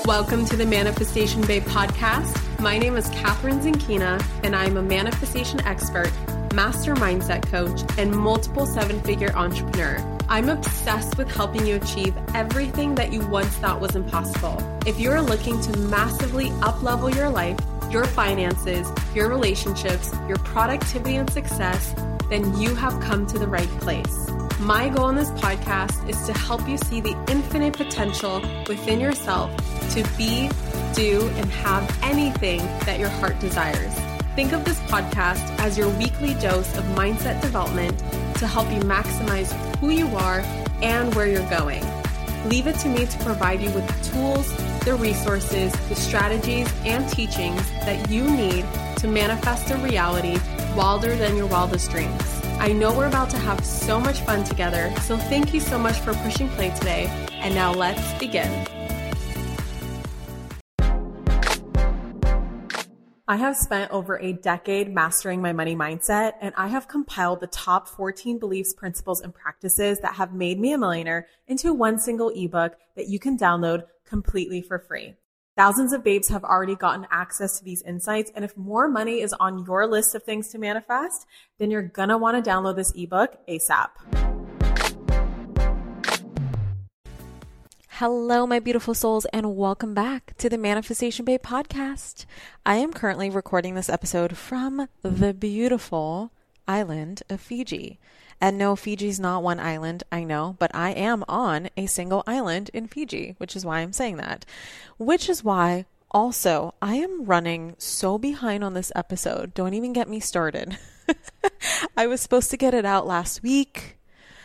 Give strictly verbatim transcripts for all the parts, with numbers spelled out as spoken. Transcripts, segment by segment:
Welcome to the Manifestation Babe podcast. My name is Catherine Zinkina, and I'm a manifestation expert, master mindset coach, and multiple seven-figure entrepreneur. I'm obsessed with helping you achieve everything that you once thought was impossible. If you're looking to massively up-level your life, your finances, your relationships, your productivity and success, then you have come to the right place. My goal in this podcast is to help you see the infinite potential within yourself to be, do, and have anything that your heart desires. Think of this podcast as your weekly dose of mindset development to help you maximize who you are and where you're going. Leave it to me to provide you with the tools, the resources, the strategies, and teachings that you need to manifest a reality wilder than your wildest dreams. I know we're about to have so much fun together, so thank you so much for pushing play today. And now let's begin. I have spent over a decade mastering my money mindset, and I have compiled the top fourteen beliefs, principles, and practices that have made me a millionaire into one single ebook that you can download completely for free. Thousands of babes have already gotten access to these insights, and if more money is on your list of things to manifest, then you're gonna want to download this ebook ASAP. Hello, my beautiful souls, and welcome back to the Manifestation Babe podcast. I am currently recording this episode from the beautiful island of Fiji. And no, Fiji's not one island, I know, but I am on a single island in Fiji, which is why I'm saying that. Which is why, also, I am running so behind on this episode. Don't even get me started. I was supposed to get it out last week,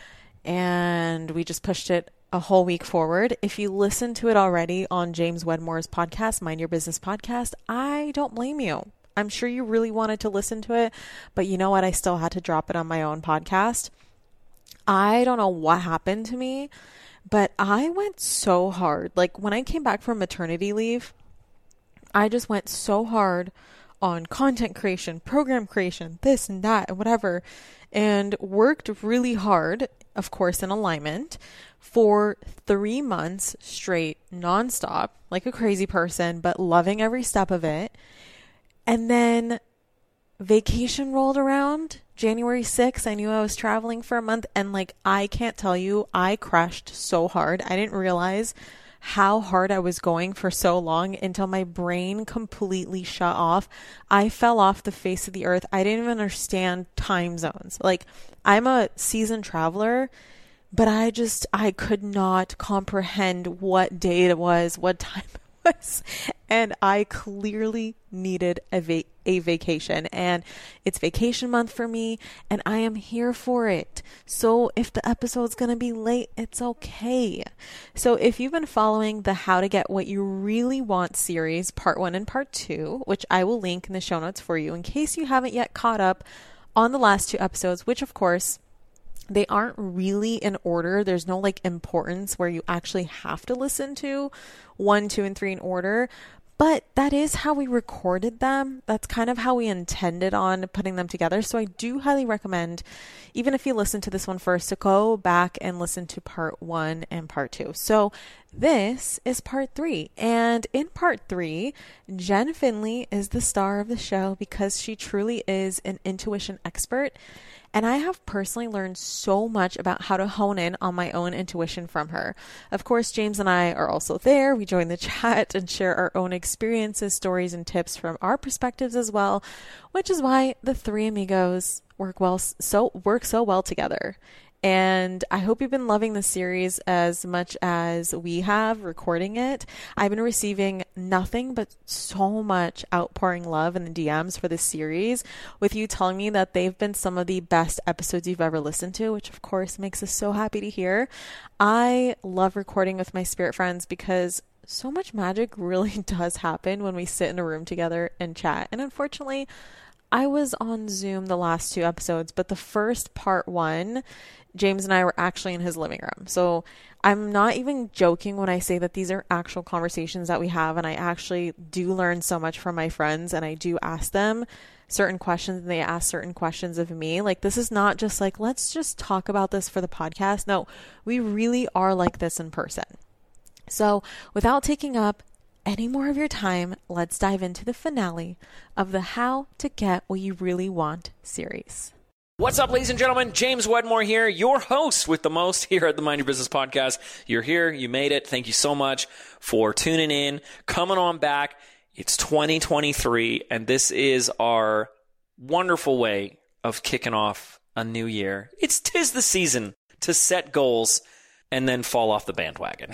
and we just pushed it a whole week forward. If you listened to it already on James Wedmore's podcast, Mind Your Business podcast, I don't blame you. I'm sure you really wanted to listen to it, but you know what? I still had to drop it on my own podcast. I don't know what happened to me, but I went so hard. Like when I came back from maternity leave, I just went so hard on content creation, program creation, this and that and whatever, and worked really hard, of course, in alignment for three months straight, nonstop, like a crazy person, but loving every step of it. And then vacation rolled around, January sixth. I knew I was traveling for a month, and like, I can't tell you, I crushed so hard. I didn't realize how hard I was going for so long until my brain completely shut off. I fell off the face of the earth. I didn't even understand time zones. Like, I'm a seasoned traveler, but I just, I could not comprehend what day it was, what time it was. And I clearly needed a, va- a vacation, and it's vacation month for me, and I am here for it. So if the episode's going to be late, it's okay. So if you've been following the How to Get What You Really Want series, part one and part two, which I will link in the show notes for you in case you haven't yet caught up on the last two episodes, which of course, they aren't really in order. There's no like importance where you actually have to listen to one, two, and three in order. But that is how we recorded them. That's kind of how we intended on putting them together. So I do highly recommend, even if you listen to this one first, to go back and listen to part one and part two. So this is part three. And in part three, Jen Finley is the star of the show because she truly is an intuition expert. And I have personally learned so much about how to hone in on my own intuition from her. Of course, James and I are also there. We join the chat and share our own experiences, stories, and tips from our perspectives as well, which is why the three amigos work well, so work so well together. And I hope you've been loving this series as much as we have recording it. I've been receiving nothing but so much outpouring love in the D Ms for this series, with you telling me that they've been some of the best episodes you've ever listened to, which of course makes us so happy to hear. I love recording with my spirit friends because so much magic really does happen when we sit in a room together and chat. And unfortunately, I was on Zoom the last two episodes, but the first part one, James and I were actually in his living room. So I'm not even joking when I say that these are actual conversations that we have, and I actually do learn so much from my friends, and I do ask them certain questions and they ask certain questions of me. Like, this is not just like, let's just talk about this for the podcast. No, we really are like this in person. So without taking up any more of your time, let's dive into the finale of the How to Get What You Really Want series. What's up, ladies and gentlemen? James Wedmore here, your host with the most here at the Mind Your Business Podcast. You're here. You made it. Thank you so much for tuning in, coming on back. It's twenty twenty-three, and this is our wonderful way of kicking off a new year. It's 'tis the season to set goals and then fall off the bandwagon,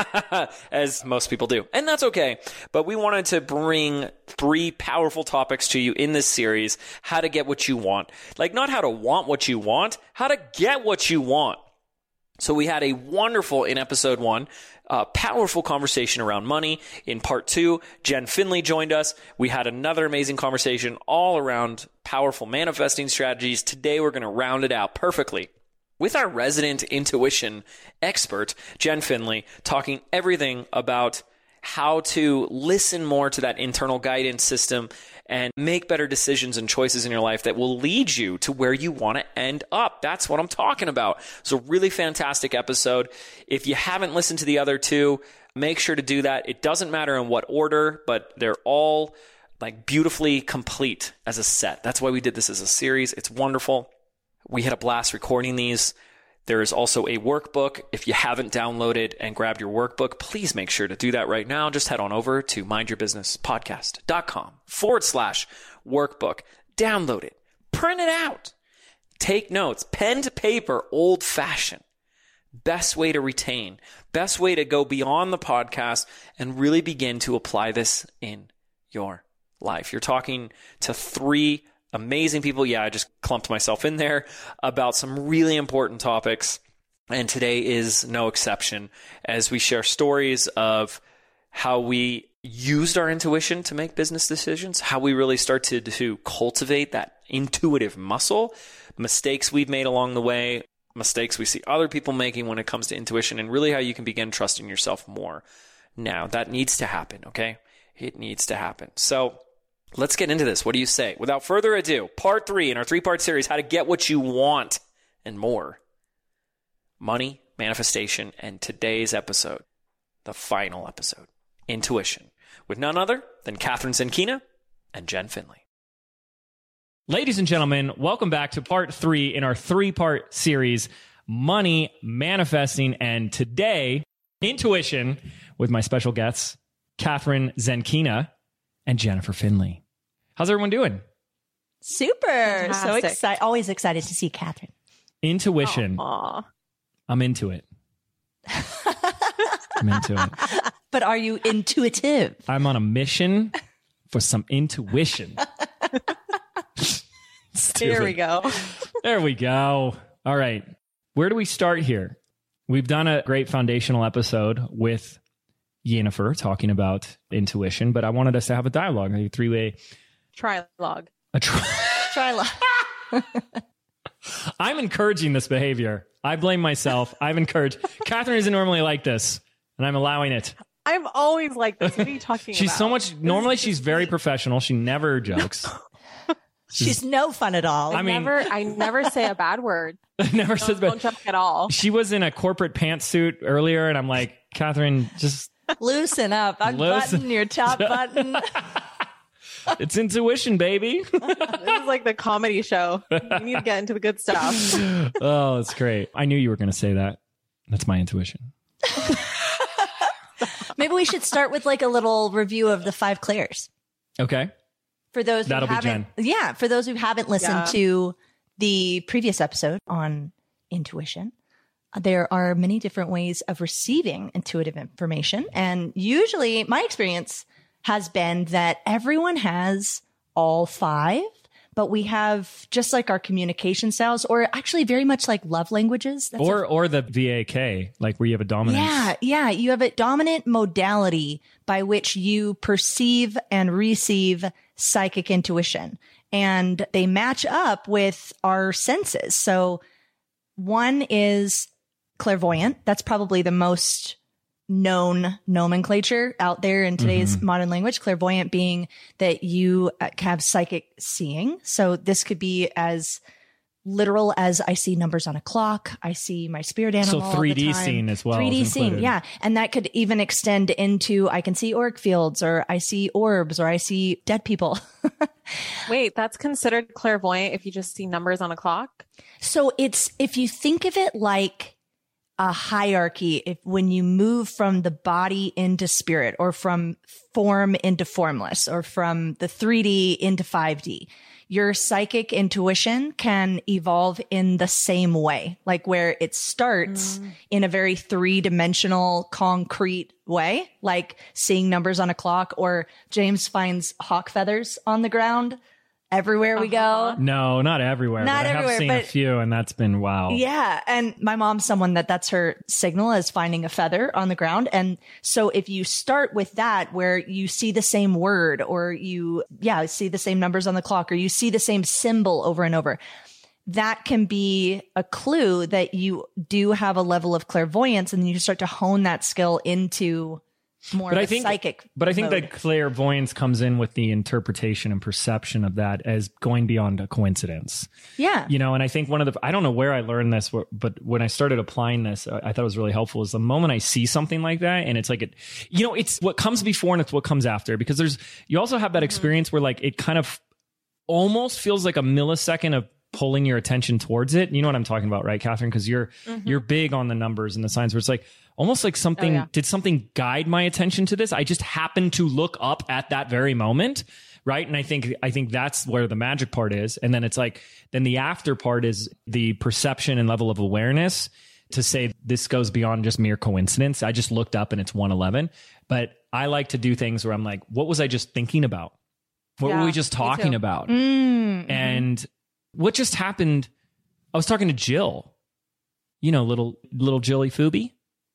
as most people do. And that's okay. But we wanted to bring three powerful topics to you in this series, how to get what you want. Like, not how to want what you want, how to get what you want. So we had a wonderful, in episode one, uh, powerful conversation around money. In part two, Jen Finley joined us. We had another amazing conversation all around powerful manifesting strategies. Today, we're going to round it out perfectly with our resident intuition expert, Jen Finley, talking everything about how to listen more to that internal guidance system and make better decisions and choices in your life that will lead you to where you want to end up. That's what I'm talking about. It's a really fantastic episode. If you haven't listened to the other two, make sure to do that. It doesn't matter in what order, but they're all like beautifully complete as a set. That's why we did this as a series. It's wonderful. We had a blast recording these. There is also a workbook. If you haven't downloaded and grabbed your workbook, please make sure to do that right now. Just head on over to mindyourbusinesspodcast.com forward slash workbook. Download it. Print it out. Take notes. Pen to paper, old fashioned. Best way to retain. Best way to go beyond the podcast and really begin to apply this in your life. You're talking to three amazing people. Yeah, I just clumped myself in there about some really important topics. And today is no exception as we share stories of how we used our intuition to make business decisions, how we really started to cultivate that intuitive muscle, mistakes we've made along the way, mistakes we see other people making when it comes to intuition, and really how you can begin trusting yourself more. Now, that needs to happen, okay? It needs to happen. So let's get into this. What do you say? Without further ado, part three in our three-part series, how to get what you want and more. Money, manifestation, and today's episode, the final episode, intuition, with none other than Catherine Zenkina and Jen Finley. Ladies and gentlemen, welcome back to part three in our three-part series, Money, Manifesting, and today, Intuition, with my special guests, Catherine Zenkina and Jennifer Finley. How's everyone doing? Super. Fantastic. So excited. Always excited to see Catherine. Intuition. Aww. I'm into it. I'm into it. But are you intuitive? I'm on a mission for some intuition. Here we go. There we go. All right. Where do we start here? We've done a great foundational episode with Jennifer talking about intuition, but I wanted us to have a dialogue, a three-way trilogue. A tri- trilogue. I'm encouraging this behavior. I blame myself. I've encouraged. Catherine isn't normally like this, and I'm allowing it. I'm always like this. What are you talking she's about? so much. Normally, she's very professional. She never jokes. She's, she's no fun at all. I, I mean, never. I never say a bad word. Never don't, says bad. Don't joke at all. She was in a corporate pantsuit earlier, and I'm like, Catherine, just loosen up. Unbutton loosen. Your top button. It's intuition, baby. This is like the comedy show. You need to get into the good stuff. Oh, that's great. I knew you were going to say that. That's my intuition. Maybe we should start with like a little review of the five Clairs. Okay. For those who That'll be haven't, Jen. Yeah, for those who haven't listened yeah. to the previous episode on intuition, there are many different ways of receiving intuitive information. And usually my experience has been that everyone has all five, but we have just like our communication styles, or actually very much like love languages. That's or a, or the V A K, like where you have a dominance. Yeah, yeah. You have a dominant modality by which you perceive and receive psychic intuition. And they match up with our senses. So one is clairvoyant. That's probably the most known nomenclature out there in today's mm-hmm. modern language. Clairvoyant being that you have psychic seeing. So this could be as literal as I see numbers on a clock. I see my spirit animal. So all three D the time. scene as well. three D is scene, included. yeah. And that could even extend into I can see auric fields, or I see orbs, or I see dead people. Wait, that's considered clairvoyant if you just see numbers on a clock? So it's, if you think of it like a hierarchy, if when you move from the body into spirit, or from form into formless, or from the three D into five D, your psychic intuition can evolve in the same way, like where it starts mm. in a very three dimensional concrete way, like seeing numbers on a clock, or James finds hawk feathers on the ground everywhere we uh-huh. go. No, not everywhere. Not but I everywhere, have seen but a few, and that's been wow. Yeah. And my mom's someone that that's her signal, is finding a feather on the ground. And so if you start with that, where you see the same word, or you, yeah, see the same numbers on the clock, or you see the same symbol over and over, that can be a clue that you do have a level of clairvoyance, and then you start to hone that skill into more but of I a think, psychic But I think mode. that clairvoyance comes in with the interpretation and perception of that as going beyond a coincidence. Yeah. You know, and I think one of the, I don't know where I learned this, but when I started applying this, I thought it was really helpful, is the moment I see something like that, and it's like, it, you know, it's what comes before and it's what comes after, because there's, you also have that experience where like, it kind of almost feels like a millisecond of pulling your attention towards it. You know what I'm talking about, right, Catherine? Because you're mm-hmm. you're big on the numbers and the signs, where it's like almost like something, oh, yeah. did something guide my attention to this? I just happened to look up at that very moment, right? And I think I think that's where the magic part is. And then it's like, then the after part is the perception and level of awareness to say this goes beyond just mere coincidence. I just looked up and it's one eleven. But I like to do things where I'm like, what was I just thinking about? What yeah, were we just talking about? Mm-hmm. And what just happened? I was talking to Jill, you know, little little Jilly Fooby,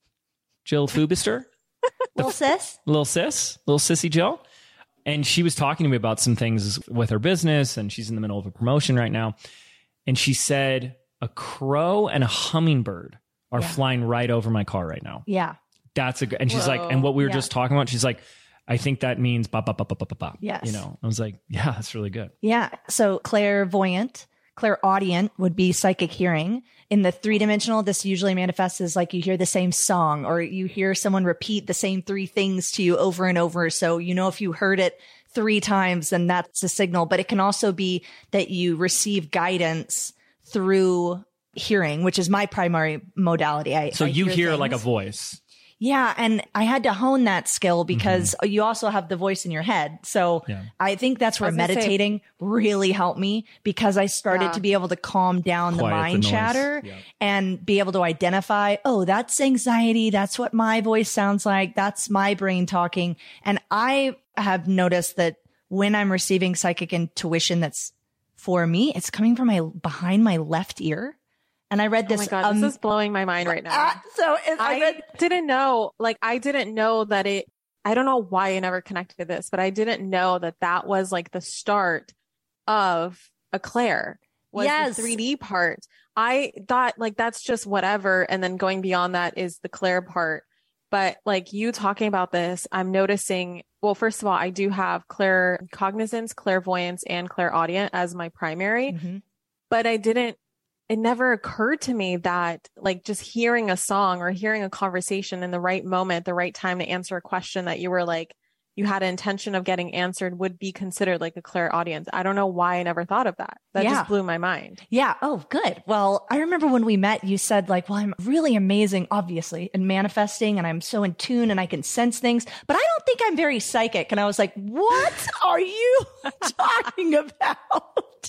Jill Foobister, little sis, little sis, little sissy Jill, and she was talking to me about some things with her business, and she's in the middle of a promotion right now, and she said a crow and a hummingbird are yeah. flying right over my car right now. Yeah, that's a. And she's Whoa. like, and what we were yeah. just talking about, she's like, I think that means ba ba ba ba ba ba ba. Yes. You know, I was like, yeah, that's really good. Yeah. So clairvoyant, clairaudient would be psychic hearing. In the three dimensional, this usually manifests as like you hear the same song, or you hear someone repeat the same three things to you over and over. So, you know, if you heard it three times, then that's a signal. But it can also be that you receive guidance through hearing, which is my primary modality. I, so I you hear, hear things. like a voice. Yeah. And I had to hone that skill because mm-hmm. you also have the voice in your head. So yeah. I think that's where meditating say, really helped me, because I started yeah. to be able to calm down Quiet the mind the chatter yeah. and be able to identify, oh, that's anxiety. That's what my voice sounds like. That's my brain talking. And I have noticed that when I'm receiving psychic intuition that's for me, it's coming from my behind my left ear. And I read this. Oh my God, um, this is blowing my mind right now. Uh, so it, I, I read, didn't know, like, I didn't know that it, I don't know why I never connected to this, but I didn't know that that was like the start of a clair, was yes. the three D part. I thought like, that's just whatever. And then going beyond that is the clair part. But like you talking about this, I'm noticing, well, first of all, I do have claircognizance, clairvoyance, and clairaudient as my primary, mm-hmm. but I didn't, it never occurred to me that like just hearing a song or hearing a conversation in the right moment, the right time to answer a question that you were like, you had an intention of getting answered would be considered like a clairaudience. I don't know why I never thought of that. That yeah. just blew my mind. Yeah. Oh, good. Well, I remember when we met, you said like, well, I'm really amazing, obviously, in manifesting, and I'm so in tune and I can sense things, but I don't think I'm very psychic. And I was like, what are you talking about?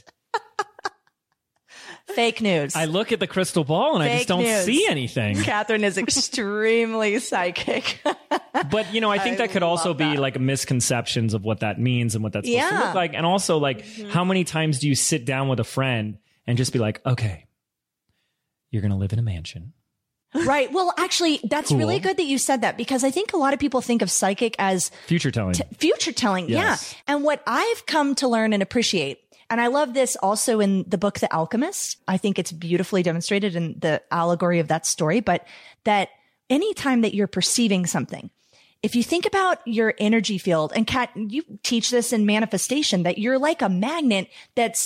Fake news. I look at the crystal ball and Fake I just don't news. see anything. Catherine is extremely psychic. But, you know, I think I that could also that. be like misconceptions of what that means and what that's supposed yeah. to look like. And also, like, mm-hmm. how many times do you sit down with a friend and just be like, okay, you're going to live in a mansion. Right. Well, actually, that's cool. really good that you said that, because I think a lot of people think of psychic as future telling. T- future telling. Yes. Yeah. And what I've come to learn and appreciate, and I love this also in the book, The Alchemist. I think it's beautifully demonstrated in the allegory of that story, but that anytime that you're perceiving something, if you think about your energy field, and Kat, you teach this in manifestation, that you're like a magnet that's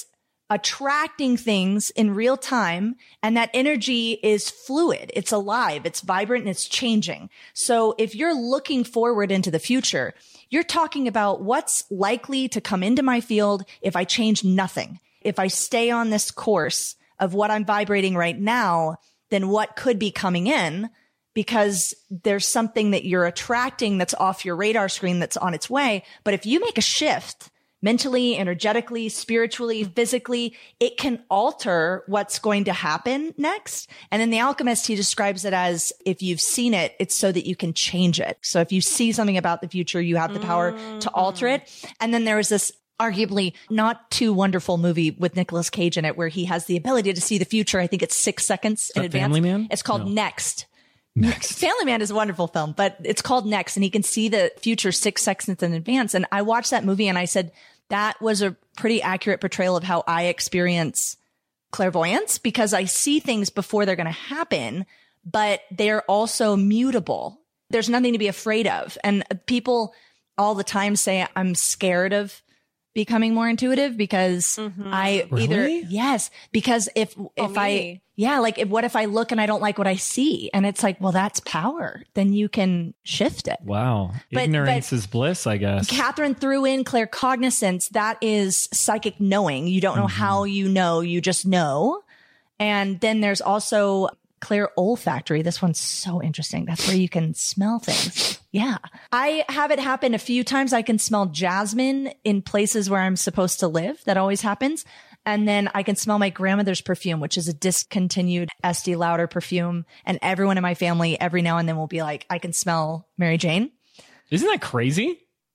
attracting things in real time, and that energy is fluid. It's alive. It's vibrant and it's changing. So if you're looking forward into the future, you're talking about what's likely to come into my field if I change nothing. If I stay on this course of what I'm vibrating right now, then what could be coming in, because there's something that you're attracting that's off your radar screen that's on its way. But if you make a shift mentally, energetically, spiritually, physically, it can alter what's going to happen next. And in The Alchemist, he describes it as, if you've seen it, it's so that you can change it. So if you see something about the future, you have the power mm-hmm. to alter it. And then there was this arguably not too wonderful movie with Nicolas Cage in it where he has the ability to see the future. I think it's six seconds in advance. Family Man? It's called No. Next. Next. Family Man is a wonderful film, but it's called Next, and he can see the future six seconds in advance. And I watched that movie and I said, that was a pretty accurate portrayal of how I experience clairvoyance, because I see things before they're going to happen, but they're also mutable. There's nothing to be afraid of. And people all the time say I'm scared of becoming more intuitive because mm-hmm. I really? either, yes, because if, if oh, I, yeah, like if, what if I look and I don't like what I see? And it's like, well, that's power. Then you can shift it. Wow. But- Ignorance but- is bliss, I guess. Catherine threw in claircognizance. That is psychic knowing. You don't know Mm-hmm. how you know, you just know. And then there's also clair olfactory. This one's so interesting. That's where you can smell things. Yeah. I have it happen a few times. I can smell jasmine in places where I'm supposed to live. That always happens. And then I can smell my grandmother's perfume, which is a discontinued Estee Lauder perfume. And everyone in my family every now and then will be like, I can smell Mary Jane. Isn't that crazy?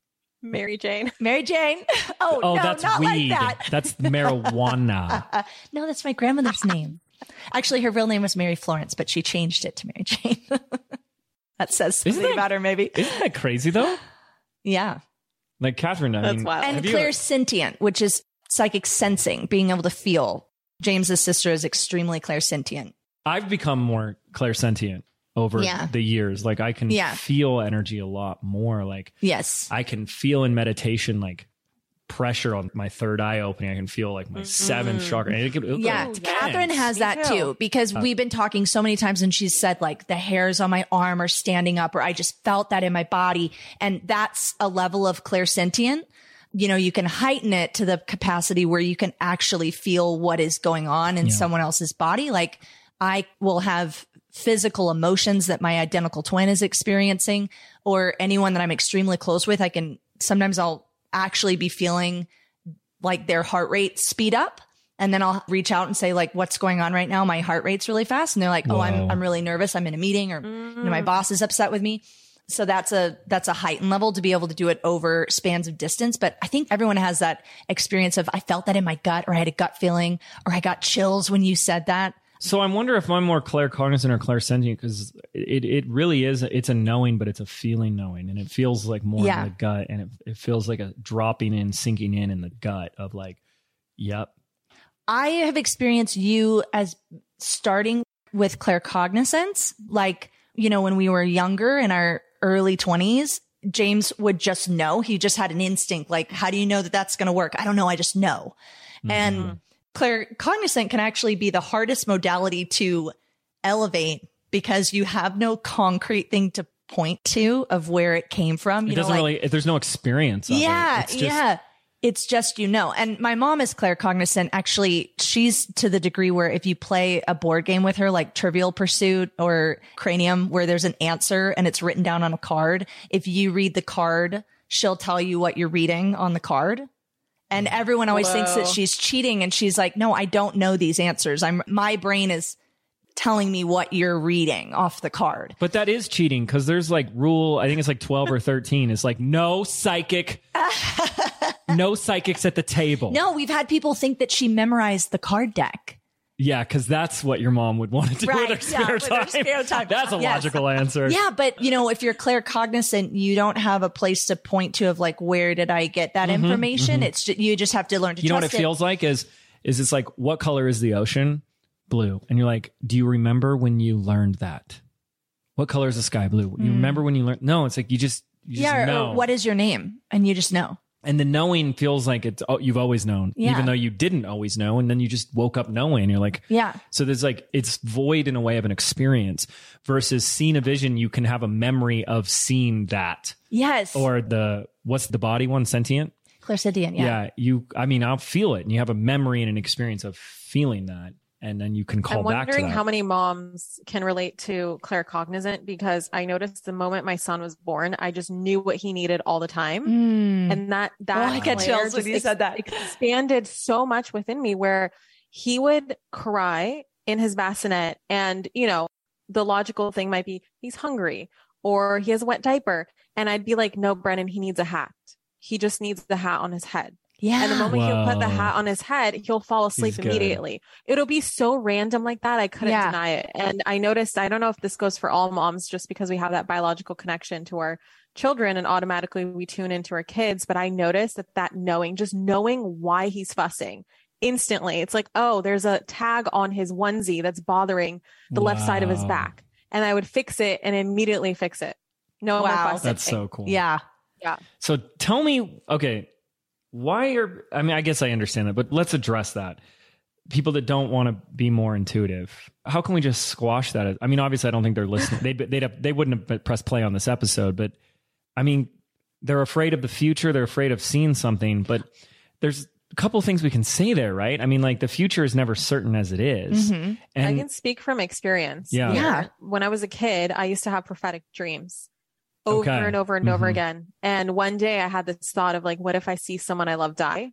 Mary Jane. Mary Jane. Oh, Oh, no, that's not weed. like that. That's marijuana. Uh, no, that's my grandmother's name. Actually, her real name was Mary Florence, but she changed it to Mary Jane. That says something that- about her, maybe. Isn't that crazy though? Yeah. Like Catherine, I That's mean, wild. And have you- clairsentient, which is psychic sensing, being able to feel. James's sister is extremely clairsentient. I've become more clairsentient over Yeah. the years. Like I can Yeah. feel energy a lot more. Like Yes. I can feel in meditation, like pressure on my third eye opening. I can feel like my seventh chakra. And it can, it Yeah, goes Catherine intense. has that too. too, because we've been talking so many times and she's said like the hairs on my arm are standing up, or I just felt that in my body. And that's a level of clairsentient. You know, you can heighten it to the capacity where you can actually feel what is going on in Yeah. someone else's body. Like I will have physical emotions that my identical twin is experiencing, or anyone that I'm extremely close with. I can, sometimes I'll actually be feeling like their heart rate speed up. And then I'll reach out and say like, what's going on right now? My heart rate's really fast. And they're like, oh, Whoa. I'm, I'm really nervous. I'm in a meeting, or, you know, my boss is upset with me. So that's a, that's a heightened level to be able to do it over spans of distance. But I think everyone has that experience of, I felt that in my gut, or I had a gut feeling, or I got chills when you said that. So I wonder if I'm more claircognizant or clairsentient, because it, it really is, it's a knowing, but it's a feeling knowing. And it feels like more Yeah. in the gut, and it, it feels like a dropping in, sinking in in the gut of like, yep. I have experienced you as starting with claircognizance. Like, you know, when we were younger in our early twenties, James would just know. He just had an instinct. Like, how do you know that that's going to work? I don't know. I just know. Mm-hmm. And claircognizant can actually be the hardest modality to elevate, because you have no concrete thing to point to of where it came from. You It know, doesn't like, really, there's no experience of yeah, it. It's just, yeah. It's just, you know, and my mom is claircognizant. Actually, she's to the degree where if you play a board game with her, like Trivial Pursuit or Cranium, where there's an answer and it's written down on a card, if you read the card, she'll tell you what you're reading on the card. And everyone always thinks that Whoa. she's cheating. And she's like, no, I don't know these answers. I'm, my brain is telling me what you're reading off the card. But that is cheating, because there's like rule, I think it's like twelve or thirteen. It's like no psychic, no psychics at the table. No, we've had people think that she memorized the card deck. Yeah, because that's what your mom would want to do Right, with her yeah, spare, with her time. spare time. That's a Yes. logical answer. Yeah, but you know, if you're claircognizant, you don't have a place to point to of like, where did I get that information? It's just, you just have to learn to You know what it trust feels like is, is it's like, what color is the ocean? Blue. And you're like, do you remember when you learned that? What color is the sky? Blue. You remember when you learned? No, it's like, you just, you just Yeah, or- know. or what is your name? And you just know. And the knowing feels like it's, oh, you've always known, Yeah. even though you didn't always know. And then you just woke up knowing. You're like, Yeah. So there's like, it's void in a way of an experience versus seeing a vision. You can have a memory of seeing that. Yes. Or the, what's the body one? Sentient? Clairsentient. Yeah. Yeah. You, I mean, I'll feel it and you have a memory and an experience of feeling that. And then you can call I'm back to wondering that. how many moms can relate to claircognizant, because I noticed the moment my son was born, I just knew what he needed all the time. Mm. And that, that Oh, I get layer chills when just you said that. expanded so much within me, where he would cry in his bassinet and, you know, the logical thing might be he's hungry or he has a wet diaper. And I'd be like, no, Brennan, he needs a hat. He just needs the hat on his head. Yeah. And the moment Whoa. he'll put the hat on his head, he'll fall asleep He's good. immediately. It'll be so random like that. I couldn't Yeah. deny it. And I noticed, I don't know if this goes for all moms just because we have that biological connection to our children and automatically we tune into our kids. But I noticed that that knowing, just knowing why he's fussing instantly, it's like, oh, there's a tag on his onesie that's bothering the left side of his Wow. back. And I would fix it and immediately fix it. No more Wow. fussing. That's so cool. Yeah. Yeah. So tell me, okay, why are, I mean, I guess I understand that, but let's address that. People that don't want to be more intuitive, how can we just squash that? I mean, obviously I don't think they're listening. They'd, they'd have, they wouldn't have pressed play on this episode, but I mean, they're afraid of the future. They're afraid of seeing something, but there's a couple of things we can say there, right? I mean, like the future is never certain as it is. Mm-hmm. And I can speak from experience. Yeah. here. Yeah. When I was a kid, I used to have prophetic dreams over Okay. and over and over Mhm. again. And one day I had this thought of like, what if I see someone I love die?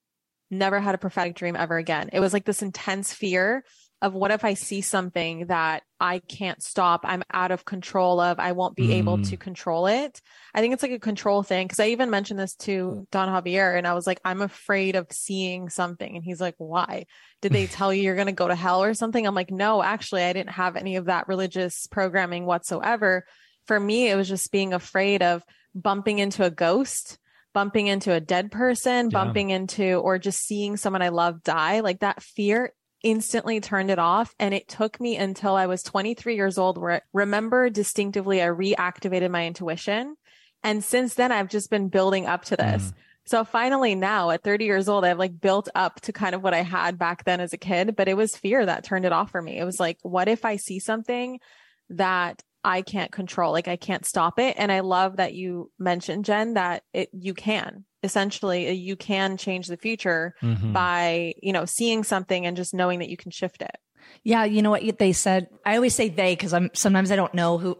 Never had a prophetic dream ever again. It was like this intense fear of what if I see something that I can't stop, I'm out of control of, I won't be able Mm. to control it. I think it's like a control thing. Cause I even mentioned this to Don Javier and I was like, I'm afraid of seeing something. And he's like, why? Did they tell you you're going to go to hell or something? I'm like, no, actually, I didn't have any of that religious programming whatsoever. For me, it was just being afraid of bumping into a ghost, bumping into a dead person, Yeah. bumping into, or just seeing someone I love die. Like that fear instantly turned it off. And it took me until I was twenty-three years old where I remember distinctively I reactivated my intuition. And since then, I've just been building up to this. Mm. So finally now at thirty years old, I've like built up to kind of what I had back then as a kid, but it was fear that turned it off for me. It was like, what if I see something that I can't control? Like I can't stop it. And I love that you mentioned, Jen, that it, you can essentially, you can change the future Mhm. by, you know, seeing something and just knowing that you can shift it. Yeah. You know what they said? I always say they, cause I'm sometimes I don't know who,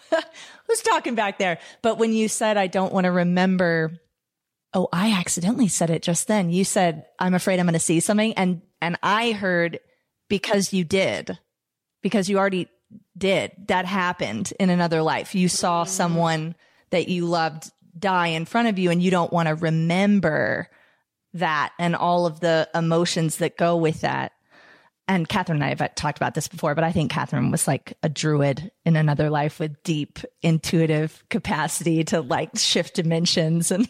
who's talking back there. But when you said, I don't want to remember, oh, I accidentally said it just then. You said, I'm afraid I'm going to see something. And, and I heard because you did, because you already did, that happened in another life. You saw someone that you loved die in front of you and you don't want to remember that and all of the emotions that go with that. And Catherine and I have talked about this before, but I think Catherine was like a druid in another life with deep intuitive capacity to like shift dimensions. And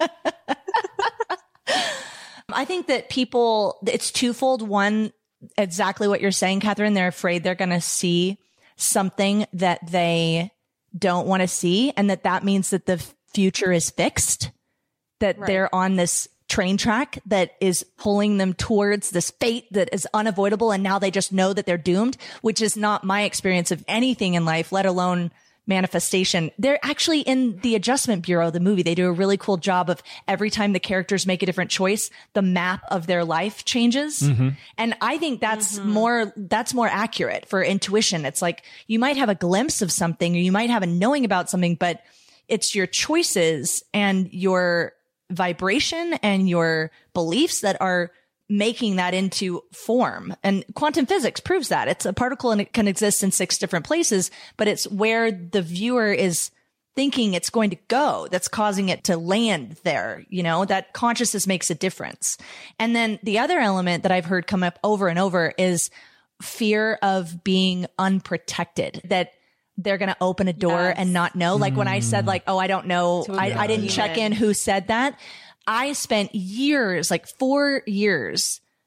I think that people, it's twofold. One, exactly what you're saying, Catherine. They're afraid they're going to see something that they don't want to see. And that that means that the future is fixed, that Right. they're on this train track that is pulling them towards this fate that is unavoidable. And now they just know that they're doomed, which is not my experience of anything in life, let alone manifestation. They're actually in the Adjustment Bureau, the movie. They do a really cool job of every time the characters make a different choice, the map of their life changes. Mm-hmm. And I think that's more, that's more accurate for intuition. It's like you might have a glimpse of something or you might have a knowing about something, but it's your choices and your vibration and your beliefs that are making that into form. And quantum physics proves that. It's a particle and it can exist in six different places, but it's where the viewer is thinking it's going to go that's causing it to land there. You know, that consciousness makes a difference. And then the other element that I've heard come up over and over is fear of being unprotected, that they're going to open a door Yes. and not know. Like when I said like, oh, I don't know. To I, I didn't a check demon. in who said that. I spent years, like four years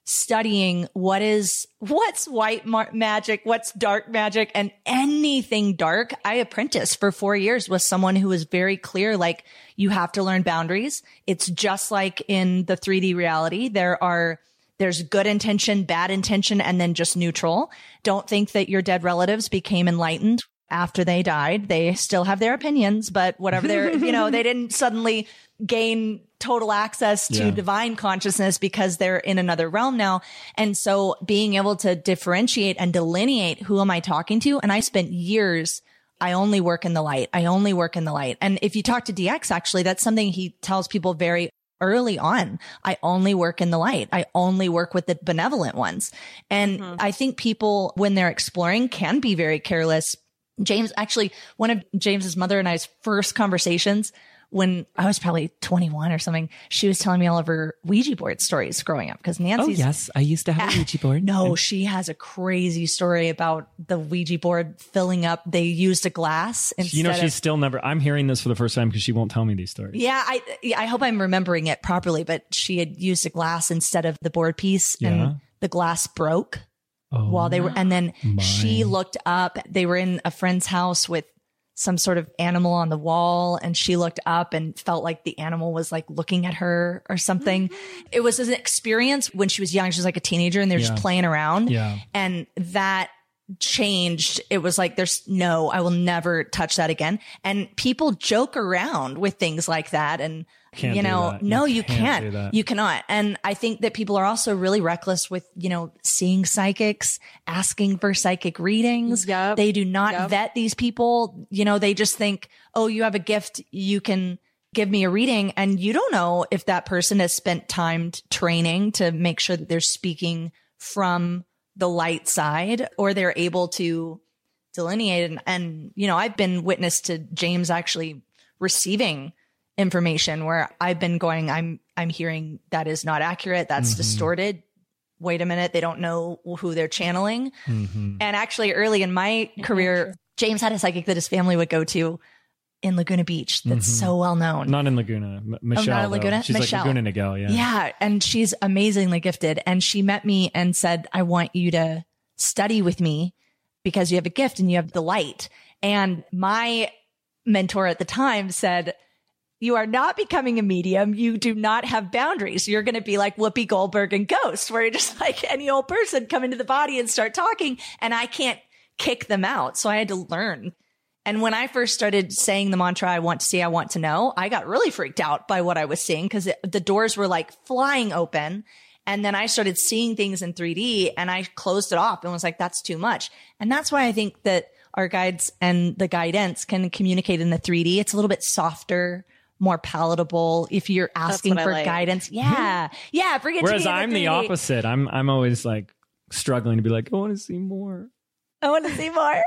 studying what is, what's white ma- magic, what's dark magic, and anything dark. I apprenticed for four years with someone who was very clear, like, you have to learn boundaries. It's just like in the three D reality. There are, there's good intention, bad intention, and then just neutral. Don't think that your dead relatives became enlightened after they died. They still have their opinions, but whatever they're, you know, they didn't suddenly gain total access to Yeah. divine consciousness because they're in another realm now. And so being able to differentiate and delineate, who am I talking to? And I spent years, I only work in the light. I only work in the light. And if you talk to D X, actually, that's something he tells people very early on. I only work in the light. I only work with the benevolent ones. And mm-hmm. I think people, when they're exploring, can be very careless. James, actually, one of James's mother and I's first conversations, when I was probably twenty-one or something, she was telling me all of her Ouija board stories growing up, because Nancy's. Oh, yes. I used to have a Ouija board. No, she has a crazy story about the Ouija board filling up. They used a glass instead You know, she's of, still never, I'm hearing this for the first time because she won't tell me these stories. Yeah, I yeah, I hope I'm remembering it properly, but she had used a glass instead of the board piece, Yeah. and the glass broke Oh, while they were, and then my. she looked up, they were in a friend's house with some sort of animal on the wall, and she looked up and felt like the animal was like looking at her or something. It was an experience when she was young. She was like a teenager, and they're Yeah. just playing around. Yeah. And that changed. It was like, there's no, I will never touch that again. And people joke around with things like that. And, Can't you do know, that. no, You you can't can't. do that. You cannot. And I think that people are also really reckless with, you know, seeing psychics, asking for psychic readings. Yep. They do not Yep. vet these people. You know, they just think, oh, you have a gift, you can give me a reading. And you don't know if that person has spent time t- training to make sure that they're speaking from the light side, or they're able to delineate. And, and, you know, I've been witness to James actually receiving information where I've been going, I'm, I'm hearing that is not accurate. That's Mm-hmm. distorted. Wait a minute. They don't know who they're channeling. Mm-hmm. And actually early in my career, James had a psychic that his family would go to in Laguna Beach. That's Mhm. so well known. Not in Laguna. M- Michelle. not in though. Laguna? She's Michelle. like Laguna Niguel. Yeah. Yeah. And she's amazingly gifted. And she met me and said, I want you to study with me because you have a gift and you have the light. And my mentor at the time said, you are not becoming a medium. You do not have boundaries. You're going to be like Whoopi Goldberg and Ghost, where you're just like any old person come into the body and start talking, and I can't kick them out. So I had to learn. And when I first started saying the mantra, I want to see, I want to know, I got really freaked out by what I was seeing, because the doors were like flying open. And then I started seeing things in three D, and I closed it off and was like, that's too much. And that's why I think that our guides and the guidance can communicate in the three D. It's a little bit softer, more palatable if you're asking what I for like. guidance. Yeah. Yeah. Bring it Whereas to me in I'm three D. the opposite. I'm I'm always like struggling to be like, I want to see more. I want to see more.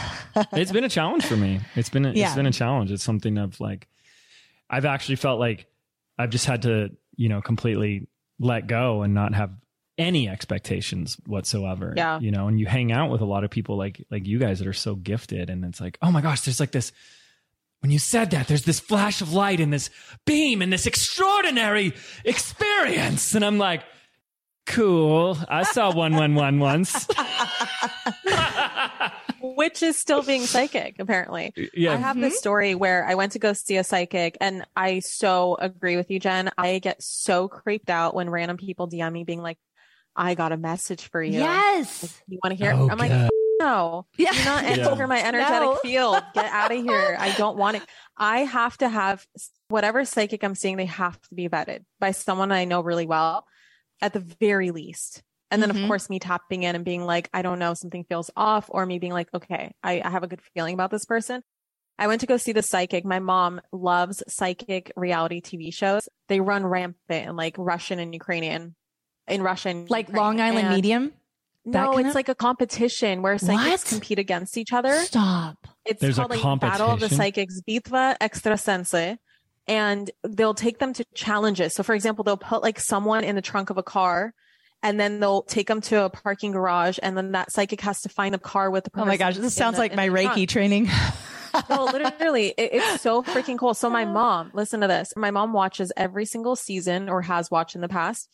It's been a challenge for me. It's been a, Yeah. it's been a challenge. It's something of like, I've actually felt like I've just had to, you know, completely let go and not have any expectations whatsoever. Yeah. You know, and you hang out with a lot of people like like you guys that are so gifted, and it's like, oh my gosh, there's like this. When you said that, there's this flash of light and this beam and this extraordinary experience, and I'm like, cool. I saw one one one once. Which is still being psychic, apparently. Yeah. I have this story where I went to go see a psychic, and I so agree with you, Jen. I get so creeped out when random people D M me being like, I got a message for you. Yes. You want to hear it? Oh, I'm like, God. "F- no. Yeah. Do not Yeah. enter my energetic No. field. Get out of here. I don't want it. I have to have whatever psychic I'm seeing, they have to be vetted by someone I know really well, at the very least. And then, Mhm. of course, me tapping in and being like, I don't know, something feels off, or me being like, okay, I, I have a good feeling about this person. I went to go see the psychic. My mom loves psychic reality T V shows. They run rampant in like Russian and Ukrainian, in Russian. Like Ukraine. Long Island And- Medium? That No, kind it's of- like a competition where psychics What? compete against each other. Stop. It's There's a called like Battle of the competition? Psychics, Bitva Extrasense. And they'll take them to challenges. So for example, they'll put like someone in the trunk of a car, and then they'll take them to a parking garage, and then that psychic has to find a car with the person. Oh my gosh. This in sounds the- like in my the Reiki trunk. training. No, literally, it, it's so freaking cool. So my mom, listen to this. My mom watches every single season, or has watched in the past.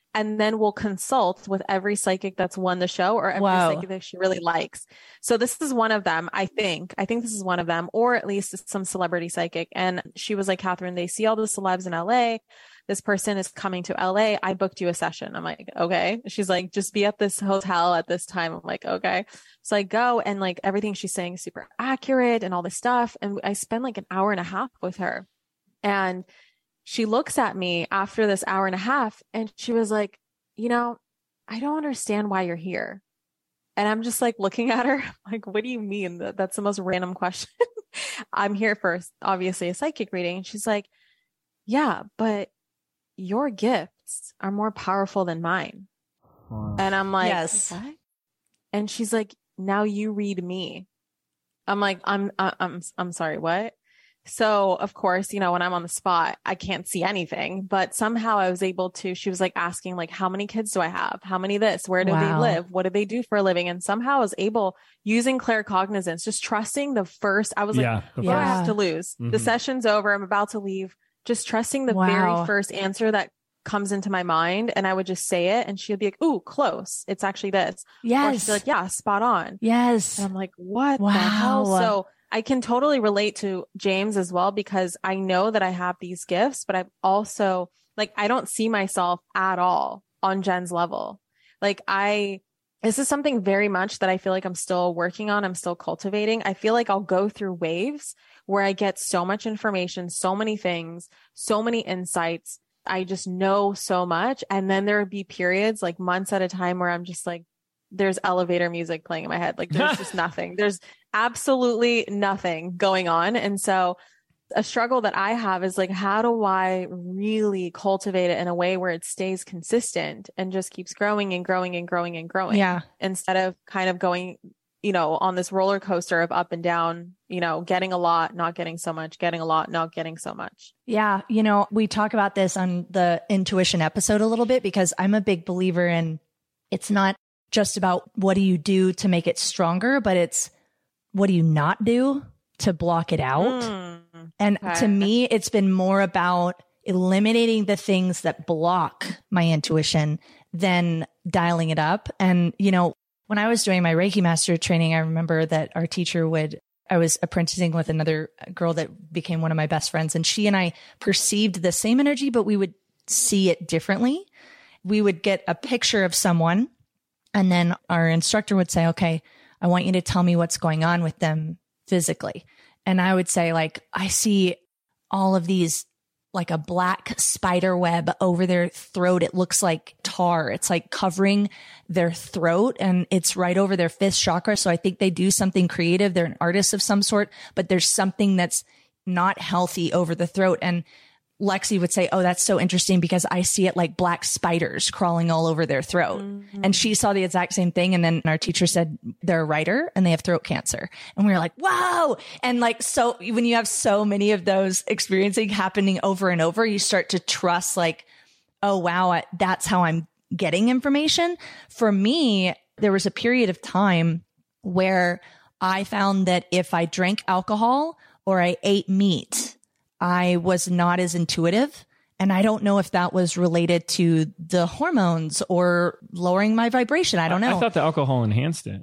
and then will consult with every psychic that's won the show or every Wow. psychic that she really likes. So this is one of them, I think. I think this is one of them, or at least it's some celebrity psychic. And she was like, Catherine, they see all the celebs in L A. This person is coming to L A. I booked you a session. I'm like, okay. She's like, just be at this hotel at this time. I'm like, okay. So I go, and like everything she's saying is super accurate and all this stuff. And I spend like an hour and a half with her. And she looks at me after this hour and a half, and she was like, you know, I don't understand why you're here. And I'm just like looking at her like, what do you mean? That's the most random question. I'm here for obviously a psychic reading. And she's like, yeah, but your gifts are more powerful than mine. Wow. And I'm like, Yes. what? And she's like, now you read me. I'm like, I'm, I'm, I'm sorry, what? So of course, you know, when I'm on the spot, I can't see anything, but somehow I was able to, she was like asking like, how many kids do I have? How many this? Where do Wow. they live? What do they do for a living? And somehow I was able, using claircognizance, just trusting the first, I was like, Yeah. what do I have to lose? Mhm. The session's over. I'm about to leave. Just trusting the Wow. very first answer that comes into my mind. And I would just say it, and she would be like, ooh, close. It's actually this. Or she'd Yes. be like, yeah, spot on. Yes. And I'm like, what Wow. the hell? So I can totally relate to James as well, because I know that I have these gifts, but I've also like, I don't see myself at all on Jen's level. Like I, this is something very much that I feel like I'm still working on. I'm still cultivating. I feel like I'll go through waves where I get so much information, so many things, so many insights. I just know so much. And then there would be periods like months at a time where I'm just like, there's elevator music playing in my head. Like there's just nothing. There's absolutely nothing going on. And so a struggle that I have is like, how do I really cultivate it in a way where it stays consistent and just keeps growing and growing and growing and growing? Yeah. Instead of kind of going, you know, on this roller coaster of up and down, you know, getting a lot, not getting so much, getting a lot, not getting so much. Yeah. You know, we talk about this on the intuition episode a little bit, because I'm a big believer in it's not just about what do you do to make it stronger, but it's what do you not do to block it out. Mm, And okay. to me, it's been more about eliminating the things that block my intuition than dialing it up. And, you know, when I was doing my Reiki master training, I remember that our teacher would, I was apprenticing with another girl that became one of my best friends, and she and I perceived the same energy, but we would see it differently. We would get a picture of someone, and then our instructor would say, okay, I want you to tell me what's going on with them physically. And I would say, like, I see all of these, like a black spider web over their throat. It looks like tar. It's like covering their throat, and it's right over their fifth chakra. So I think they do something creative. They're an artist of some sort, but there's something that's not healthy over the throat. And Lexi would say, oh, that's so interesting because I see it like black spiders crawling all over their throat. Mm-hmm. And she saw the exact same thing. And then our teacher said, they're a writer and they have throat cancer. And we were like, wow. And like, so when you have so many of those experiencing happening over and over, you start to trust like, oh, wow, I, that's how I'm getting information. For me, there was a period of time where I found that if I drank alcohol or I ate meat, I was not as intuitive. And I don't know if that was related to the hormones or lowering my vibration. I don't know. I thought the alcohol enhanced it.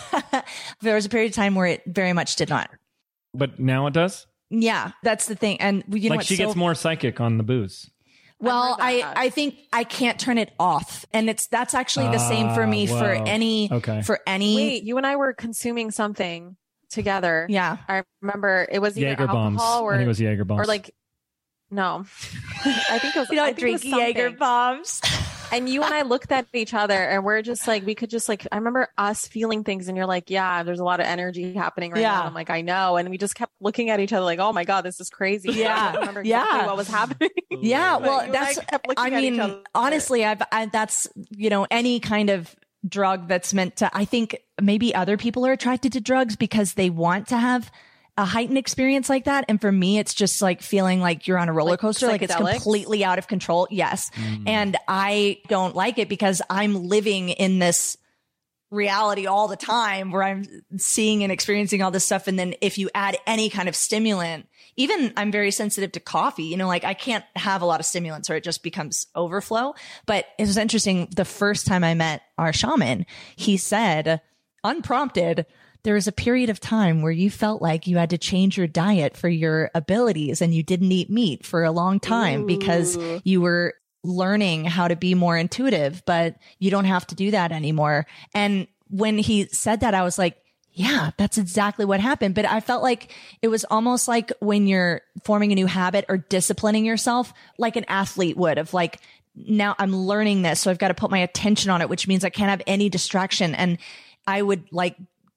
There was a period of time where it very much did not. But now it does? Yeah, that's the thing. And you know like what's she so- gets more psychic on the booze. Well, I, that. I think I can't turn it off. And it's, that's actually the same for me Ah, for wow. any, Okay. for any. Wait, you and I were consuming something together. Yeah. I remember it was either Jaeger bombs. alcohol or I think it was Jaeger bombs. or like no. I think it was You don't I think it was drink Jaeger something. bombs. And you and I looked at each other and we're just like, we could just like, I remember us feeling things and you're like, yeah, there's a lot of energy happening right Yeah. now. And I'm like, I know. And we just kept looking at each other like, oh my God, this is crazy. Yeah. I don't remember exactly Yeah. what was happening. Yeah. But Well, you and that's, I kept looking I at each mean, other. honestly, I've, I, that's, you know, any kind of drug that's meant to, I think maybe other people are attracted to drugs because they want to have a heightened experience like that. And for me, it's just like feeling like you're on a roller Like coaster, like, it's psychedelics? completely out of control. Yes. Mm. And I don't like it because I'm living in this reality all the time where I'm seeing and experiencing all this stuff. And then if you add any kind of stimulant, even I'm very sensitive to coffee, you know, like I can't have a lot of stimulants or it just becomes overflow. But it was interesting. The first time I met our shaman, he said, unprompted, there was a period of time where you felt like you had to change your diet for your abilities and you didn't eat meat for a long time. Ooh. Because you were learning how to be more intuitive, but you don't have to do that anymore. And when he said that, I was like, yeah, that's exactly what happened. But I felt like it was almost like when you're forming a new habit or disciplining yourself, like an athlete would, of like, now I'm learning this, so I've got to put my attention on it, which means I can't have any distraction. And I would like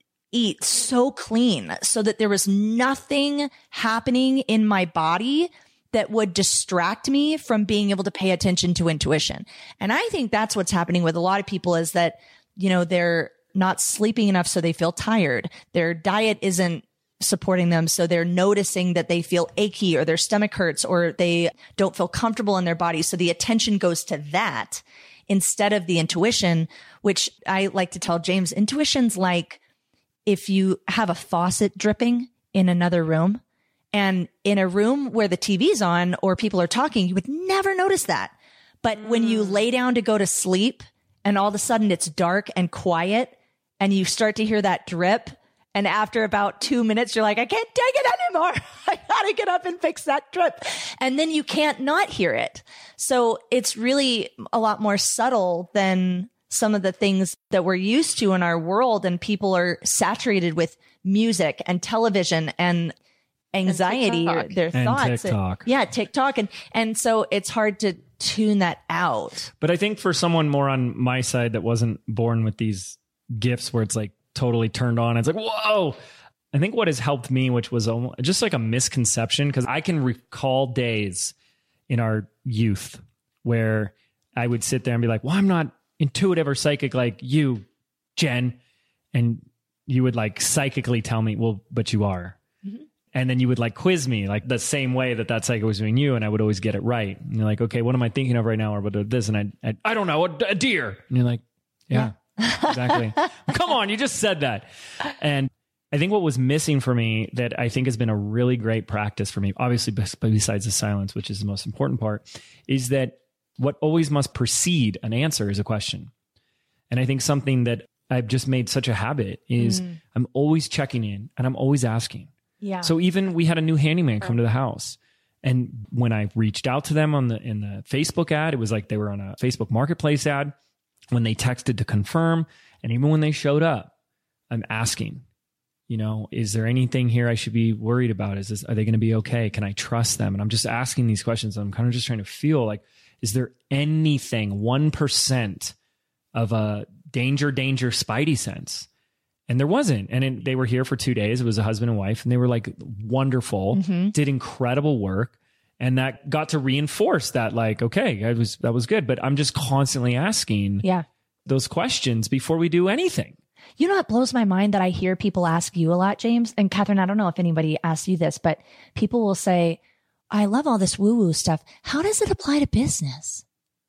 eat so clean so that there was nothing happening in my body that would distract me from being able to pay attention to intuition. And I think that's what's happening with a lot of people, is that, you know, they're not sleeping enough, so they feel tired. Their diet isn't supporting them, so they're noticing that they feel achy or their stomach hurts or they don't feel comfortable in their body. So the attention goes to that instead of the intuition, which I like to tell James, intuition's like if you have a faucet dripping in another room, and in a room where the T V's on or people are talking, you would never notice that. But mm. when you lay down to go to sleep and all of a sudden it's dark and quiet and you start to hear that drip, and after about two minutes, you're like, I can't take it anymore. I gotta get up and fix that drip. And then you can't not hear it. So it's really a lot more subtle than some of the things that we're used to in our world. And people are saturated with music and television and anxiety or their and thoughts. TikTok. And, yeah, TikTok. And, and so it's hard to tune that out. But I think for someone more on my side that wasn't born with these gifts where it's like totally turned on, it's like, whoa. I think what has helped me, which was almost just like a misconception, because I can recall days in our youth where I would sit there and be like, well, I'm not intuitive or psychic like you, Jen. And you would like psychically tell me, well, but you are. Mm-hmm. And then you would like quiz me like the same way that that psychic was doing you. And I would always get it right. And you're like, okay, what am I thinking of right now? Or what this? And I, I, I don't know, a, a deer. And you're like, yeah, yeah. Exactly. Come on. You just said that. And I think what was missing for me that I think has been a really great practice for me, obviously besides the silence, which is the most important part, is that what always must precede an answer is a question. And I think something that I've just made such a habit is mm. I'm always checking in and I'm always asking. Yeah. So even we had a new handyman come to the house, and when I reached out to them on the in the Facebook ad, it was like they were on a Facebook Marketplace ad. When they texted to confirm, and even when they showed up, I'm asking, you know, is there anything here I should be worried about? Is this, are they going to be okay? Can I trust them? And I'm just asking these questions. I'm kind of just trying to feel like, is there anything, one percent of a danger, danger spidey sense? And there wasn't. And it, they were here for two days. It was a husband and wife, and they were like wonderful, mm-hmm. did incredible work. And that got to reinforce that, like, okay, I was, that was good. But I'm just constantly asking yeah. those questions before we do anything. You know, it blows my mind that I hear people ask you a lot, James. And Catherine, I don't know if anybody asks you this, but people will say, I love all this woo-woo stuff. How does it apply to business?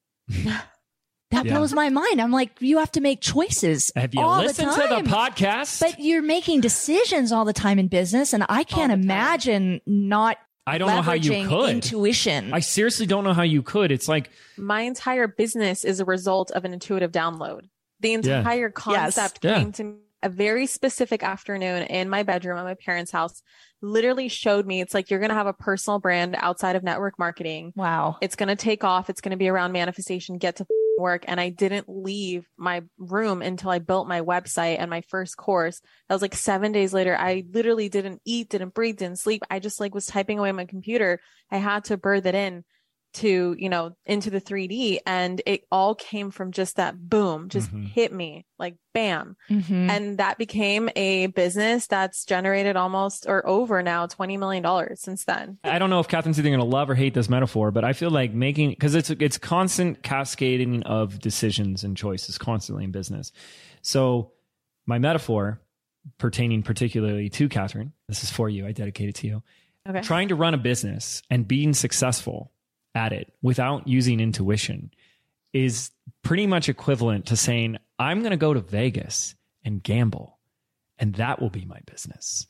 That yeah. blows my mind. I'm like, you have to make choices. Have you all listened the time. to the podcast? But you're making decisions all the time in business. And I can't imagine not I don't know how you could. Intuition. I seriously don't know how you could. It's like my entire business is a result of an intuitive download. The entire yeah. concept yes. came yeah. to me a very specific afternoon in my bedroom at my parents' house. Literally showed me, it's like, you're going to have a personal brand outside of network marketing. Wow. It's going to take off. It's going to be around manifestation, get to work. And I didn't leave my room until I built my website and my first course. That was like seven days later. I literally didn't eat, didn't breathe, didn't sleep. I just like was typing away on my computer. I had to birth it in to, you know, into the three D, and it all came from just that boom, just mm-hmm. hit me like bam. Mm-hmm. And that became a business that's generated almost or over now twenty million dollars since then. I don't know if Catherine's either going to love or hate this metaphor, but I feel like making, because it's, it's constant cascading of decisions and choices constantly in business. So my metaphor pertaining particularly to Catherine, this is for you. I dedicate it to you. Okay. Trying to run a business and being successful at it without using intuition is pretty much equivalent to saying, I'm going to go to Vegas and gamble, and that will be my business.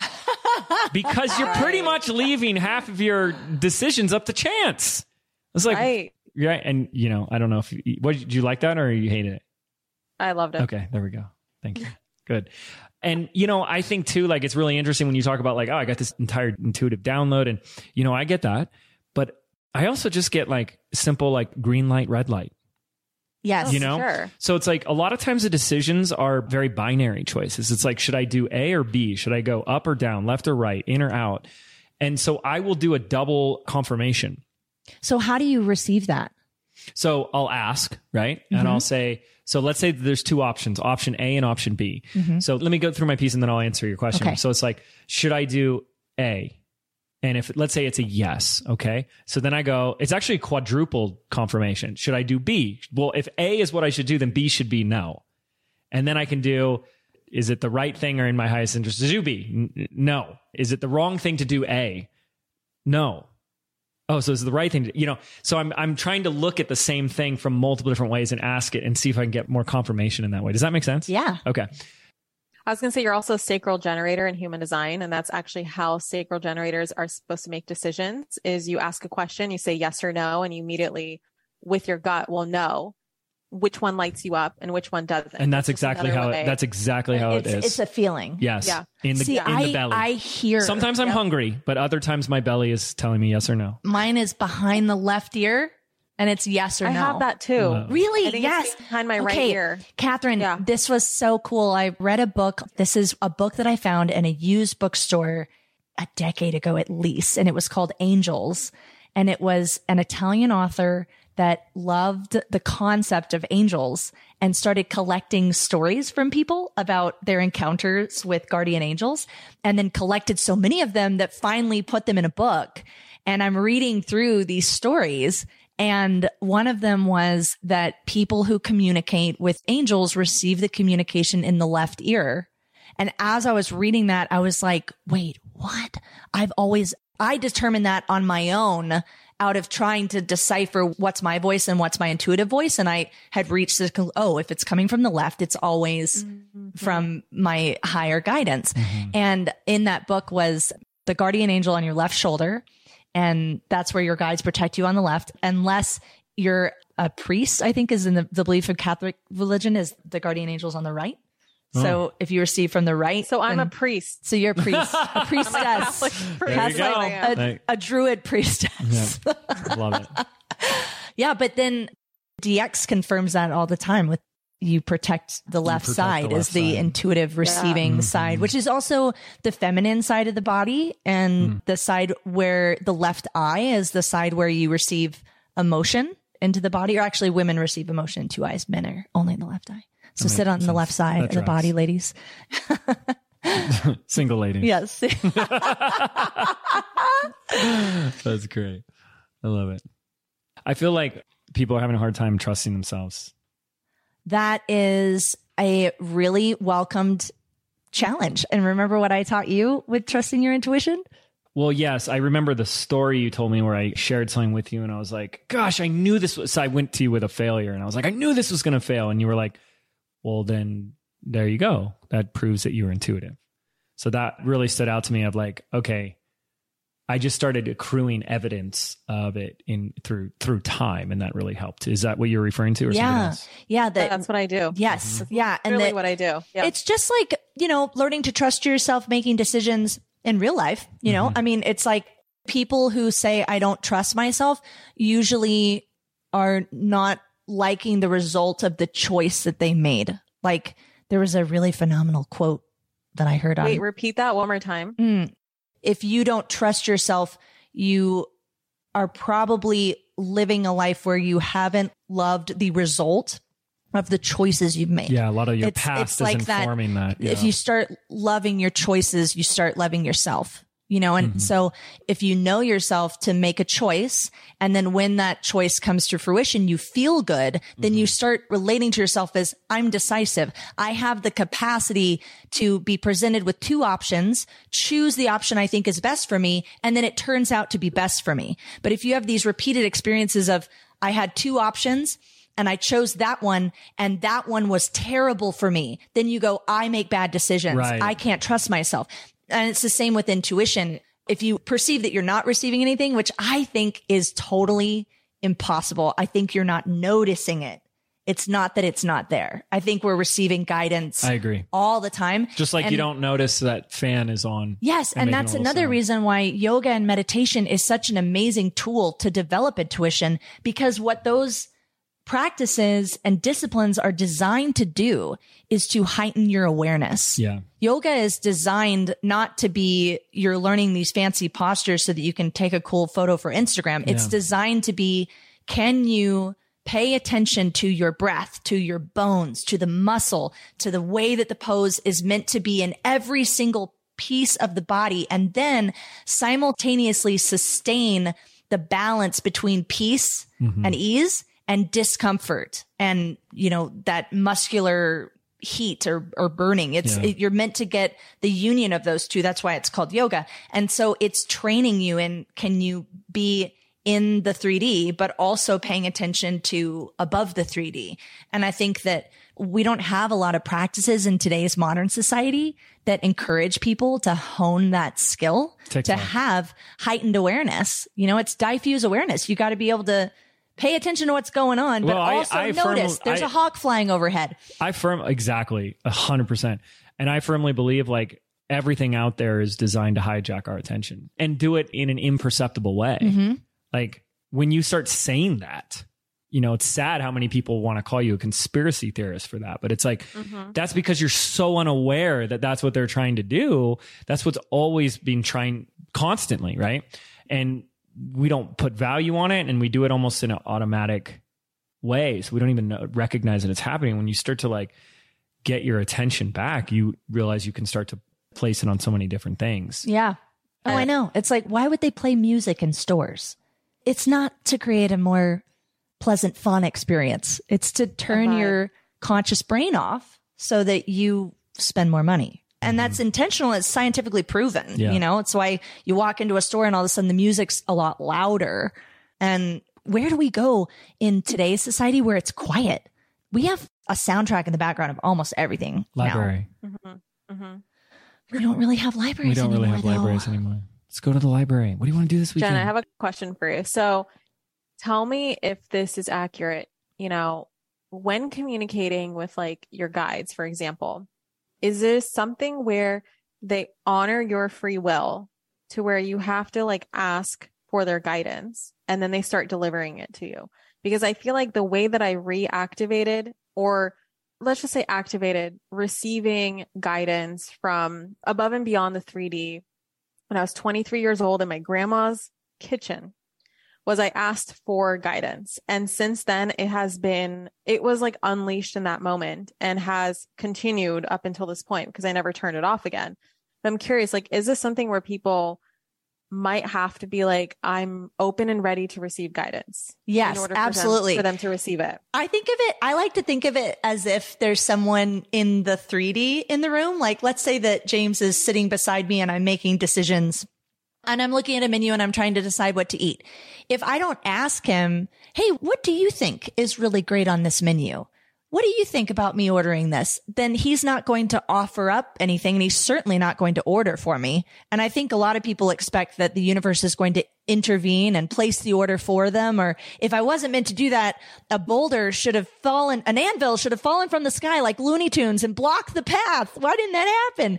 Because you're pretty much leaving half of your decisions up to chance. It's like, Right. yeah. And, you know, I don't know if you, what, did you like that or you hated it? I loved it. Okay, there we go. Thank you. Good. And, you know, I think too, like, it's really interesting when you talk about like, oh, I got this entire intuitive download and, you know, I get that, but I also just get like simple, like green light, red light, Yes. you know? Sure. So it's like a lot of times the decisions are very binary choices. It's like, should I do A or B? Should I go up or down, left or right, in or out? And so I will do a double confirmation. So how do you receive that? So I'll ask, right? And I'll say, so let's say there's two options, option A and option B. So let me go through my piece and then I'll answer your question. Okay. So it's like, should I do A? And if, let's say it's a yes, okay? So then I go, it's actually a quadruple confirmation. Should I do B? Well, if A is what I should do, then B should be no. And then I can do, is it the right thing or in my highest interest to do B? N- no. Is it the wrong thing to do A? No. Oh, so it's the right thing to, you know, so I'm, I'm trying to look at the same thing from multiple different ways and ask it and see if I can get more confirmation in that way. Does that make sense? Yeah. Okay. I was going to say you're also a sacral generator in human design, and that's actually how sacral generators are supposed to make decisions. Is you ask a question, you say yes or no, and you immediately, with your gut, will know which one lights you up and which one doesn't. And that's It's just exactly another how way. it, that's exactly how it's, it is. It's a feeling. Yes. Yeah. In the, See, in I, the belly. I hear. Sometimes I'm Yep. hungry, but other times my belly is telling me yes or no. Mine is behind the left ear, and it's yes or I no. have that too. Wow. Really? I think Yes. it's behind my right Okay. ear. Catherine, Yeah. this was so cool. I read a book. This is a book that I found in a used bookstore a decade ago at least, and it was called Angels. And it was an Italian author that loved the concept of angels and started collecting stories from people about their encounters with guardian angels, and then collected so many of them that finally put them in a book. And I'm reading through these stories, and one of them was that people who communicate with angels receive the communication in the left ear. And as I was reading that, I was like, wait, what? I've always, I determined that on my own out of trying to decipher what's my voice and what's my intuitive voice. And I had reached this, con- oh, if it's coming from the left, it's always mm-hmm. from my higher guidance. Mm-hmm. And in that book was the guardian angel on your left shoulder. And that's where your guides protect you on the left, unless you're a priest, I think is in the, the belief of Catholic religion, is the guardian angels on the right. So oh. if you receive from the right. So I'm then, a priest. So you're a priest, a priestess, there you go. a, a druid priestess. Yeah. Love it. Yeah. But then D X confirms that all the time with you protect the left protect side the left as the side. intuitive receiving Yeah. side, which is also the feminine side of the body, and Mm. the side where the left eye is the side where you receive emotion into the body, or actually women receive emotion in two eyes, men are only in the left eye. So sit on the left side That of the body, tracks. ladies. Single lady. Yes. That's great. I love it. I feel like people are having a hard time trusting themselves. That is a really welcomed challenge. And remember what I taught you with trusting your intuition? Well, yes, I remember the story you told me where I shared something with you and I was like, gosh, I knew this was, so I went to you with a failure and I was like, I knew this was going to fail. And you were like, well, then there you go. That proves that you were intuitive. So that really stood out to me of like, okay, I just started accruing evidence of it in through through time, and that really helped. Is that what you're referring to, or something Yeah. else? Yeah. That, That's what I do. yes. Yeah. And really that, what I do. Yeah. it's just like, you know, learning to trust yourself, making decisions in real life. You know, I mean, it's like people who say, I don't trust myself, usually are not liking the result of the choice that they made. Like there was a really phenomenal quote that I heard on. Wait, repeat that one more time. Mm. If you don't trust yourself, you are probably living a life where you haven't loved the result of the choices you've made. Yeah, a lot of your It's- past it's is like that. informing that. If yeah. you start loving your choices, you start loving yourself, you know? And so if you know yourself to make a choice, and then when that choice comes to fruition, you feel good, then you start relating to yourself as I'm decisive. I have the capacity to be presented with two options, choose the option I think is best for me. And then it turns out to be best for me. But if you have these repeated experiences of I had two options, and I chose that one and that one was terrible for me, then you go, I make bad decisions. Right. I can't trust myself. And it's the same with intuition. If you perceive that you're not receiving anything, which I think is totally impossible, I think you're not noticing it. It's not that it's not there. I think we're receiving guidance. I agree. All the time. Just like and you don't notice that fan is on. Yes. And, and that's another sound. reason why yoga and meditation is such an amazing tool to develop intuition, because what those practices and disciplines are designed to do is to heighten your awareness. Yeah. Yoga is designed not to be you're learning these fancy postures so that you can take a cool photo for Instagram. It's yeah. designed to be, can you pay attention to your breath, to your bones, to the muscle, to the way that the pose is meant to be in every single piece of the body, and then simultaneously sustain the balance between peace mm-hmm. and ease and discomfort and, you know, that muscular heat or, or burning. It's, yeah. it, you're meant to get the union of those two. That's why it's called yoga. And so it's training you in, can you be in the three D, but also paying attention to above the three D. And I think that we don't have a lot of practices in today's modern society that encourage people to hone that skill, TikTok. To have heightened awareness. You know, it's diffuse awareness. You got to be able to pay attention to what's going on, but well, also I, I notice firmly, there's I, a hawk flying overhead. I firm, exactly, a hundred percent. And I firmly believe like everything out there is designed to hijack our attention and do it in an imperceptible way. Mm-hmm. Like when you start saying that, you know, it's sad how many people want to call you a conspiracy theorist for that. But it's like, mm-hmm. that's because you're so unaware that that's what they're trying to do. That's what's always been trying constantly. Right. And we don't put value on it and we do it almost in an automatic way. So we don't even know, recognize that it's happening. When you start to like get your attention back, you realize you can start to place it on so many different things. Yeah. Oh, uh, I know. It's like, why would they play music in stores? It's not to create a more pleasant, fun experience. It's to turn uh-huh. your conscious brain off so that you spend more money. And that's intentional. It's scientifically proven. Yeah. You know, it's why you walk into a store and all of a sudden the music's a lot louder. And where do we go in today's society where it's quiet? We have a soundtrack in the background of almost everything. Library. Mm-hmm. Mm-hmm. We don't really have libraries We don't anymore, really have though. libraries anymore. Let's go to the library. What do you want to do this weekend? Jen, I have a question for you. So tell me if this is accurate. You know, when communicating with like your guides, for example, is this something where they honor your free will to where you have to like ask for their guidance and then they start delivering it to you? Because I feel like the way that I reactivated, or let's just say activated, receiving guidance from above and beyond the three D when I was twenty-three years old in my grandma's kitchen, was I asked for guidance. And since then it has been, it was like unleashed in that moment and has continued up until this point because I never turned it off again. But I'm curious, like, is this something where people might have to be like, I'm open and ready to receive guidance? Yes, in order absolutely. For them, for them to receive it. I think of it, I like to think of it as if there's someone in the three D in the room. Like, let's say that James is sitting beside me and I'm making decisions and I'm looking at a menu and I'm trying to decide what to eat. If I don't ask him, hey, what do you think is really great on this menu? What do you think about me ordering this? Then he's not going to offer up anything, and he's certainly not going to order for me. And I think a lot of people expect that the universe is going to intervene and place the order for them. Or if I wasn't meant to do that, a boulder should have fallen, an anvil should have fallen from the sky like Looney Tunes and blocked the path. Why didn't that happen?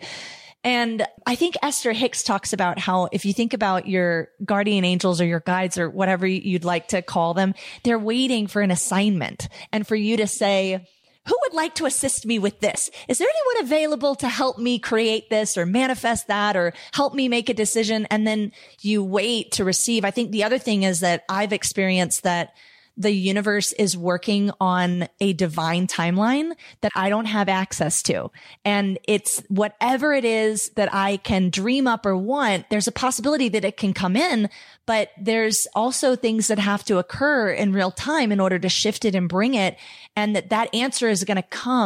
And I think Esther Hicks talks about how if you think about your guardian angels or your guides or whatever you'd like to call them, they're waiting for an assignment and for you to say, who would like to assist me with this? Is there anyone available to help me create this or manifest that or help me make a decision? And then you wait to receive. I think the other thing is that I've experienced that the universe is working on a divine timeline that I don't have access to. And it's whatever it is that I can dream up or want, there's a possibility that it can come in, but there's also things that have to occur in real time in order to shift it and bring it. And that that answer is going to come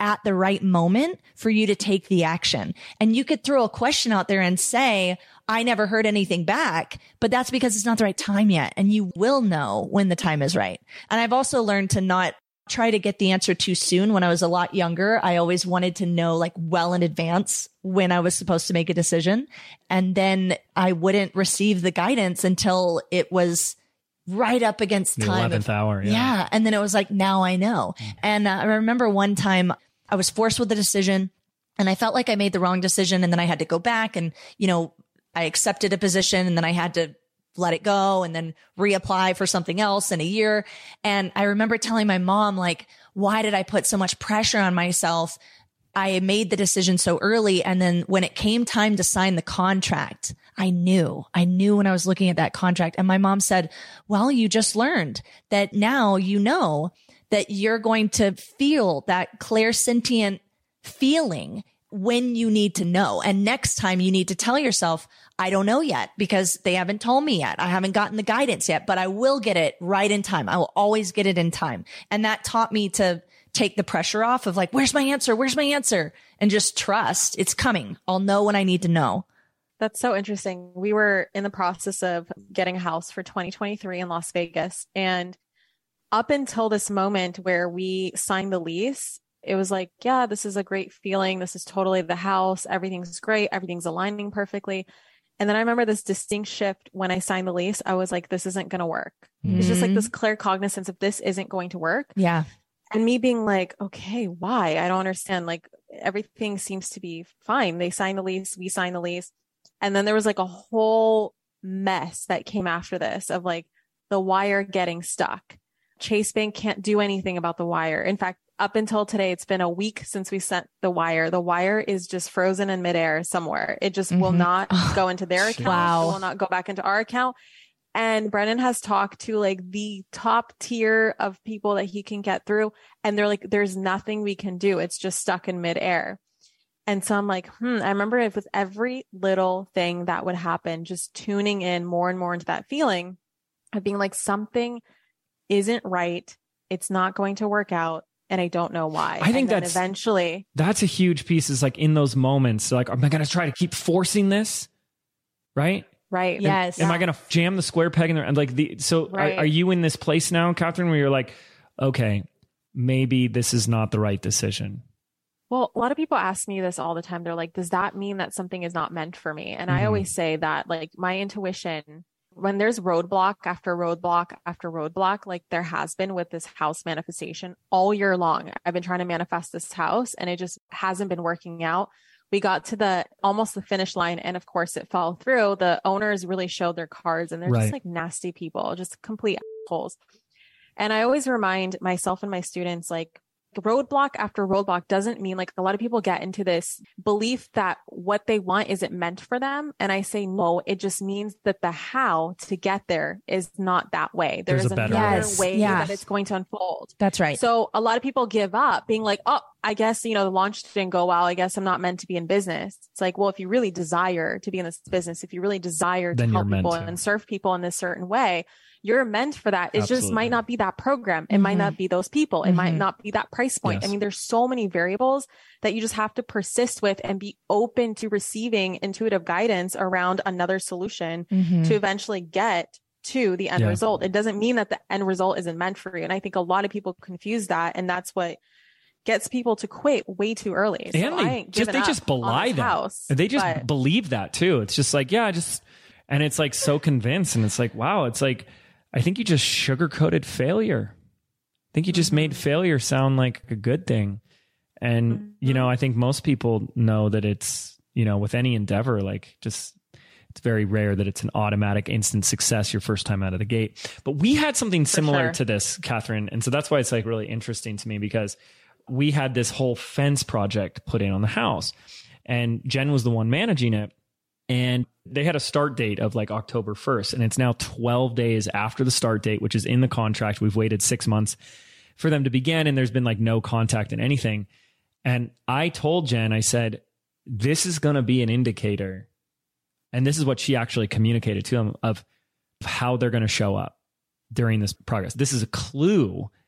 at the right moment for you to take the action. And you could throw a question out there and say, I never heard anything back, but that's because it's not the right time yet. And you will know when the time is right. And I've also learned to not try to get the answer too soon. When I was a lot younger, I always wanted to know like well in advance when I was supposed to make a decision. And then I wouldn't receive the guidance until it was right up against The time. eleventh hour. Yeah. Yeah. And then it was like, now I know. And uh, I remember one time I was forced with a decision and I felt like I made the wrong decision. And then I had to go back and, you know, I accepted a position and then I had to let it go and then reapply for something else in a year. And I remember telling my mom, like, why did I put so much pressure on myself? I made the decision so early. And then when it came time to sign the contract, I knew, I knew when I was looking at that contract. And my mom said, well, you just learned that now you know that you're going to feel that clairsentient feeling when you need to know. And next time you need to tell yourself, I don't know yet because they haven't told me yet. I haven't gotten the guidance yet, but I will get it right in time. I will always get it in time. And that taught me to take the pressure off of like, where's my answer? Where's my answer? And just trust it's coming. I'll know when I need to know. That's so interesting. We were in the process of getting a house for twenty twenty-three in Las Vegas. And up until this moment where we signed the lease, it was like, yeah, this is a great feeling. This is totally the house. Everything's great. Everything's aligning perfectly. And then I remember this distinct shift when I signed the lease. I was like, this isn't going to work. Mm-hmm. It's just like this clear cognizance of this isn't going to work. Yeah. And me being like, okay, why? I don't understand. Like everything seems to be fine. They signed the lease. We signed the lease. And then there was like a whole mess that came after this of like the wire getting stuck. Chase Bank can't do anything about the wire. In fact, up until today, it's been a week since we sent the wire. The wire is just frozen in midair somewhere. It just mm-hmm. will not go into their account. Wow. It will not go back into our account. And Brennan has talked to like the top tier of people that he can get through. And they're like, there's nothing we can do. It's just stuck in midair. And so I'm like, hmm, I remember it with every little thing that would happen, just tuning in more and more into that feeling of being like, something isn't right. It's not going to work out. And I don't know why. I think and that's eventually that's a huge piece is like in those moments, like, am I going to try to keep forcing this? Right. Right. Yes. Am, am I going to jam the square peg in there? And like the, so right. are, are you in this place now, Catherine, where you're like, okay, maybe this is not the right decision? Well, a lot of people ask me this all the time. They're like, does that mean that something is not meant for me? And mm-hmm. I always say that like my intuition, when there's roadblock after roadblock after roadblock, like there has been with this house manifestation all year long. I've been trying to manifest this house and it just hasn't been working out. We got to the almost the finish line. And of course it fell through. The owners really showed their cards and they're right. just like nasty people, just complete assholes. And I always remind myself and my students, like, roadblock after roadblock doesn't mean, like, a lot of people get into this belief that what they want isn't meant for them. And I say, no, it just means that the how to get there is not that way. There's, There's a better another yes, way yes. that it's going to unfold. That's right. So a lot of people give up being like, oh, I guess, you know, the launch didn't go well. I guess I'm not meant to be in business. It's like, well, if you really desire to be in this business, if you really desire to Then help people to. and serve people in this certain way, you're meant for that. It Absolutely. just might not be that program. It Mm-hmm. might not be those people. It Mm-hmm. might not be that price point. Yes. I mean, there's so many variables that you just have to persist with and be open to receiving intuitive guidance around another solution Mm-hmm. to eventually get to the end Yeah. result. It doesn't mean that the end result isn't meant for you. And I think a lot of people confuse that. And that's what gets people to quit way too early. So and I they ain't just giving they just up on belie this that. house, they just but- believe that too. It's just like, yeah, just and it's like so convinced, and it's like, wow, it's like I think you just sugar-coated failure. I think you just Mm-hmm. made failure sound like a good thing. And, Mm-hmm. you know, I think most people know that it's, you know, with any endeavor, like just, it's very rare that it's an automatic instant success your first time out of the gate. But we had something similar sure. to this, Catherine. And so that's why it's like really interesting to me, because we had this whole fence project put in on the house, and Jen was the one managing it. And they had a start date of like October first, and it's now twelve days after the start date, which is in the contract. We've waited six months for them to begin, and there's been like no contact and anything. And I told Jen, I said, this is going to be an indicator. And this is what she actually communicated to them of how they're going to show up during this progress. This is a clue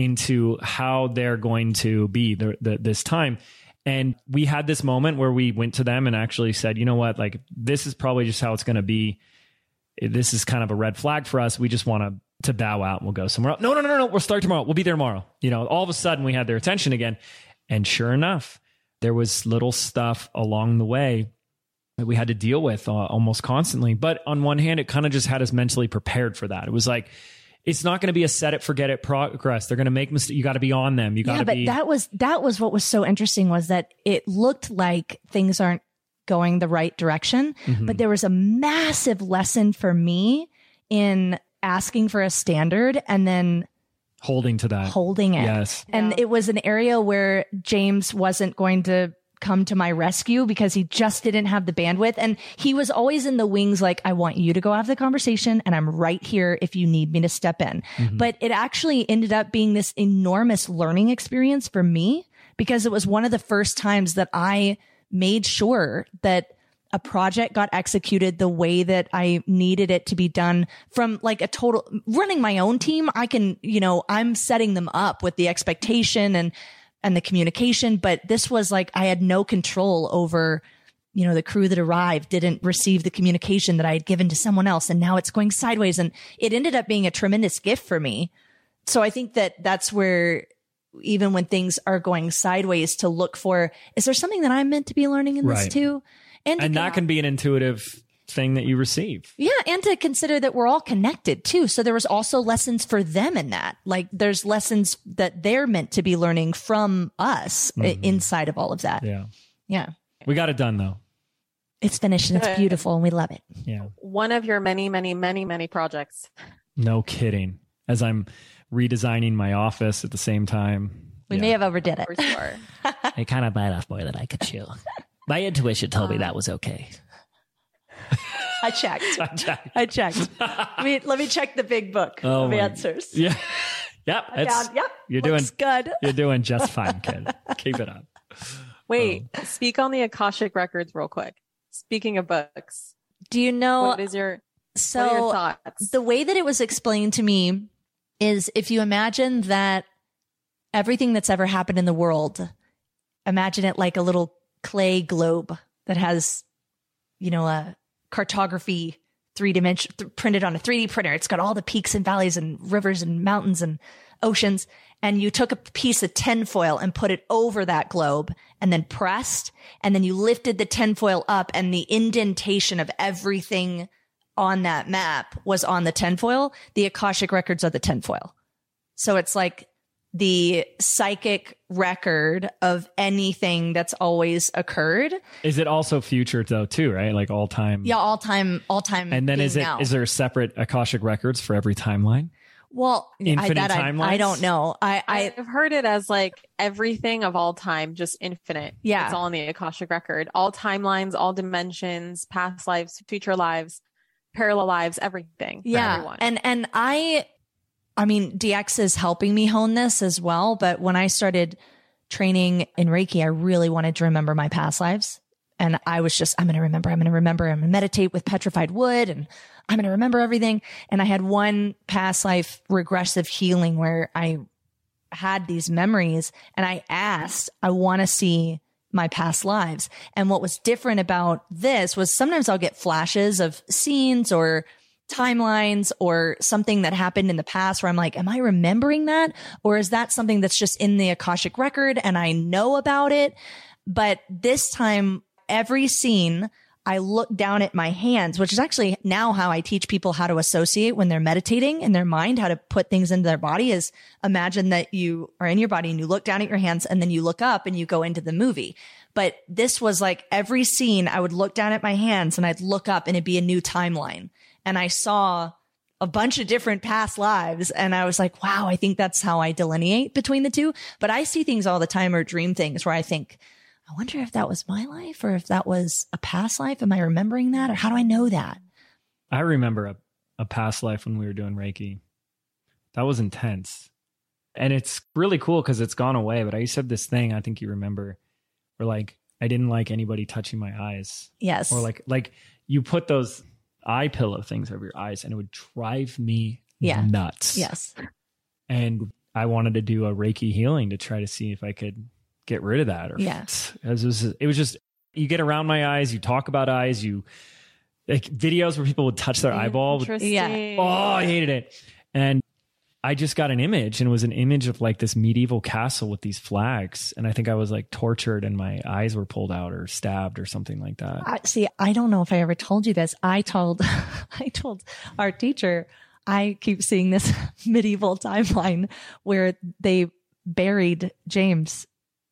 into how they're going to be the, the, this time. And we had this moment where we went to them and actually said, you know what, like, this is probably just how it's going to be. This is kind of a red flag for us. We just want to to bow out and we'll go somewhere else. No, no, no, no, no. We'll start tomorrow. We'll be there tomorrow. You know, all of a sudden we had their attention again. And sure enough, there was little stuff along the way that we had to deal with uh, almost constantly. But on one hand, it kind of just had us mentally prepared for that. It was like, it's not going to be a set it, forget it progress. They're going to make mistakes. You got to be on them. You got to yeah, but be. that was, that was what was so interesting, was that it looked like things aren't going the right direction, Mhm. but there was a massive lesson for me in asking for a standard and then holding to that. holding it. Yes. And Yeah. it was an area where James wasn't going to come to my rescue because he just didn't have the bandwidth. And he was always in the wings, like, I want you to go have the conversation and I'm right here if you need me to step in. Mhm. But it actually ended up being this enormous learning experience for me, because it was one of the first times that I made sure that a project got executed the way that I needed it to be done. From like a total running my own team, I can, you know, I'm setting them up with the expectation and, and the communication. But this was like, I had no control over, you know, the crew that arrived didn't receive the communication that I had given to someone else. And now it's going sideways. And it ended up being a tremendous gift for me. So I think that that's where, even when things are going sideways, to look for, is there something that I'm meant to be learning in this Right. too? And, to And that can be an intuitive thing that you receive. yeah, and to consider that we're all connected too. So there was also lessons for them in that. Like, there's lessons that they're meant to be learning from us i- inside of all of that. Yeah. Yeah. We got it done though. It's finished and it's Good. beautiful and we love it. Yeah. One of your many, many, many, many projects. No kidding. As I'm redesigning my office at the same time. We Yeah. may have overdid it. For sure. I kind of bite off more than I could chew. My intuition told me that was okay. I checked. I checked. I checked. let, me, let me check the big book Oh of my- answers. Yeah. Yep. I It's, found- yep. you're looks doing good. you're doing just fine, kid. Keep it up. Wait, Oh. speak on the Akashic Records real quick. Speaking of books, Do you know? what is your, so what are your thoughts? the way that it was explained to me is, if you imagine that everything that's ever happened in the world, imagine it like a little clay globe that has, you know, a cartography three dimension th- printed on a three D printer. It's got all the peaks and valleys and rivers and mountains and oceans. And you took a piece of tinfoil and put it over that globe and then pressed, and then you lifted the tinfoil up, and the indentation of everything on that map was on the tinfoil. The Akashic records are the tinfoil. So it's like the psychic record of anything that's always occurred. Is it also future though too, right? Like all time. Yeah, all time, all time. And then being is it now. is there separate Akashic records for every timeline? well, I, infinite that I, timelines? I don't know. I, I, I've heard it as like everything of all time, just infinite. Yeah. It's all in the Akashic Record. All timelines, all dimensions, past lives, future lives, parallel lives, everything. For yeah. everyone. And, and I, I mean, D X is helping me hone this as well. But when I started training in Reiki, I really wanted to remember my past lives. And I was just, I'm going to remember, I'm going to remember, I'm going to meditate with petrified wood, and I'm going to remember everything. And I had one past life regressive healing where I had these memories, and I asked, I want to see my past lives. And what was different about this was sometimes I'll get flashes of scenes or timelines or something that happened in the past where I'm like, am I remembering that? Or is that something that's just in the Akashic record and I know about it? But this time, every scene, I look down at my hands, which is actually now how I teach people how to associate when they're meditating in their mind, how to put things into their body is imagine that you are in your body and you look down at your hands and then you look up and you go into the movie. But this was like every scene I would look down at my hands and I'd look up and it'd be a new timeline. And I saw a bunch of different past lives. And I was like, wow, I think that's how I delineate between the two. But I see things all the time or dream things where I think, I wonder if that was my life or if that was a past life. Am I remembering that? Or how do I know that? I remember a, a past life when we were doing Reiki. That was intense. And it's really cool because it's gone away. But I used to have this thing, I think you remember, where like I didn't like anybody touching my eyes. Yes. Or like like you put those eye pillow things over your eyes and it would drive me Yeah. nuts. Yes. And I wanted to do a Reiki healing to try to see if I could get rid of that. Or Yeah. It was, it was just, you get around my eyes, you talk about eyes, you like videos where people would touch their eyeball. Interesting. Yeah. Oh, I hated it. And I just got an image, and it was an image of like this medieval castle with these flags. And I think I was like tortured and my eyes were pulled out or stabbed or something like that. I, see, I don't know if I ever told you this. I told, I told our teacher, I keep seeing this medieval timeline where they buried James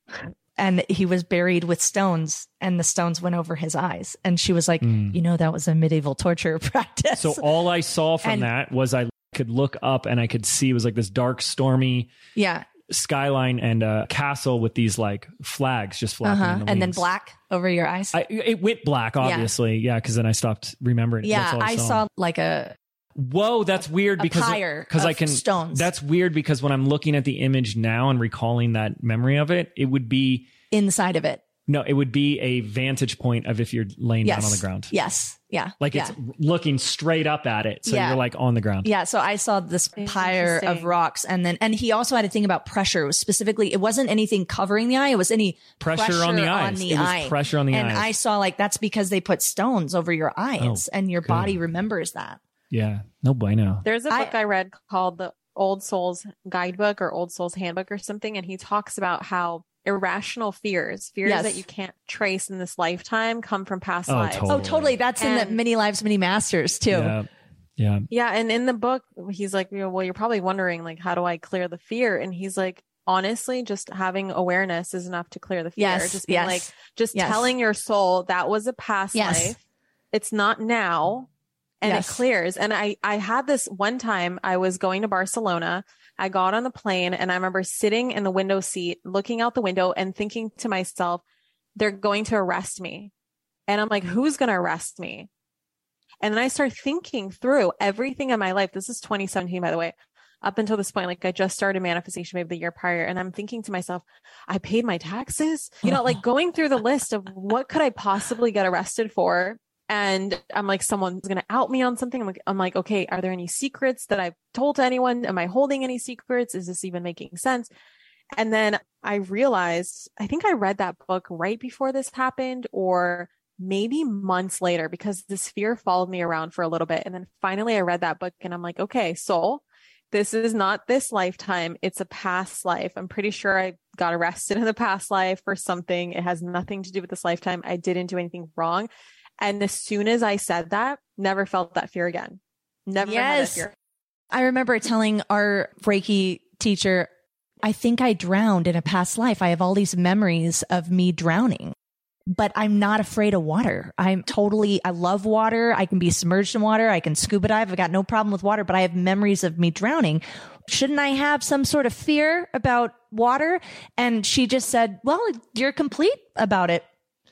and he was buried with stones and the stones went over his eyes. And she was like, Mm. you know, that was a medieval torture practice. So all I saw from And- that was I could look up and I could see it was like this dark, stormy yeah. skyline and a castle with these like flags just flapping Uh-huh. in the And then wings. black over your eyes. I, it went black, obviously. Yeah, because then I stopped remembering. yeah. That's all I saw like a, Whoa, that's weird a because pyre because I of can stones. That's weird because when I'm looking at the image now and recalling that memory of it, it would be inside of it. no, it would be a vantage point of if you're laying Yes. down on the ground. Yes. Yeah. Like yeah. it's looking straight up at it. So Yeah. you're like on the ground. Yeah, so I saw this pyre of Interesting. rocks, and then and he also had a thing about pressure. It was specifically, it wasn't anything covering the eye; it was any Pressure on the eyes. the It was eye. pressure on the and eyes. I saw like that's because they put stones over your eyes, Oh, and your good. body remembers that. Yeah. No bueno. There's a I- book I read called The Old Souls Guidebook or Old Souls Handbook or something. And he talks about how irrational fears, fears Yes. that you can't trace in this lifetime, come from past Oh, lives. totally. Oh, totally. That's in the And- Many Lives, Many Masters too. Yeah. Yeah. Yeah. And in the book, he's like, you know, well, you're probably wondering, like, how do I clear the fear? And he's like, honestly, just having awareness is enough to clear the fear. Yes, Just being yes, like, just yes. telling your soul that was a past Yes. life. It's not now. And Yes. it clears. And I, I had this one time I was going to Barcelona. I got on the plane and I remember sitting in the window seat, looking out the window and thinking to myself, they're going to arrest me. And I'm like, who's going to arrest me? And then I start thinking through everything in my life. This is twenty seventeen, by the way. Up until this point, like I just started Manifestation Babe the year prior. And I'm thinking to myself, I paid my taxes, you know, like going through the list of what could I possibly get arrested for? And I'm like, someone's going to out me on something. I'm like, I'm like, okay, are there any secrets that I've told to anyone? Am I holding any secrets? Is this even making sense? And then I realized, I think I read that book right before this happened or maybe months later because this fear followed me around for a little bit. And then finally I read that book and I'm like, okay, soul, this is not this lifetime. It's a past life. I'm pretty sure I got arrested in the past life for something. It has nothing to do with this lifetime. I didn't do anything wrong. And as soon as I said that, never felt that fear again. Never had that Yes. fear. I remember telling our Reiki teacher, I think I drowned in a past life. I have all these memories of me drowning, but I'm not afraid of water. I'm totally, I love water. I can be submerged in water. I can scuba dive. I've got no problem with water, but I have memories of me drowning. Shouldn't I have some sort of fear about water? And she just said, well, you're complete about it.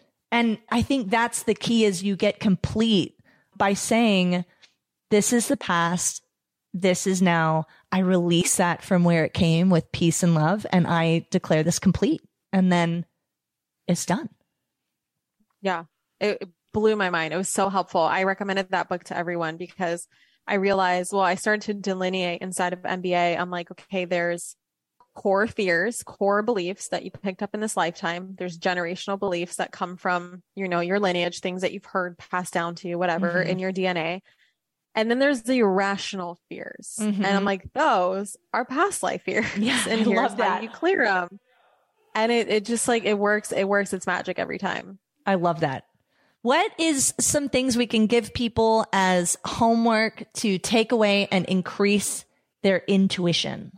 And I think that's the key is you get complete by saying, this is the past. This is now. I release that from where it came with peace and love. And I declare this complete. And then it's done. Yeah, it, it blew my mind. It was so helpful. I recommended that book to everyone because I realized, well, I started to delineate inside of M B A. I'm like, okay, there's core fears, core beliefs that you picked up in this lifetime. There's generational beliefs that come from, you know, your lineage, things that you've heard passed down to you, whatever, Mhm. in your D N A. And then there's the irrational fears. Mhm. And I'm like, those are past life fears. Yeah, and I here's love how that. you clear them. And it, it just like, it works. It works. It's magic every time. I love that. What is some things we can give people as homework to take away and increase their intuition?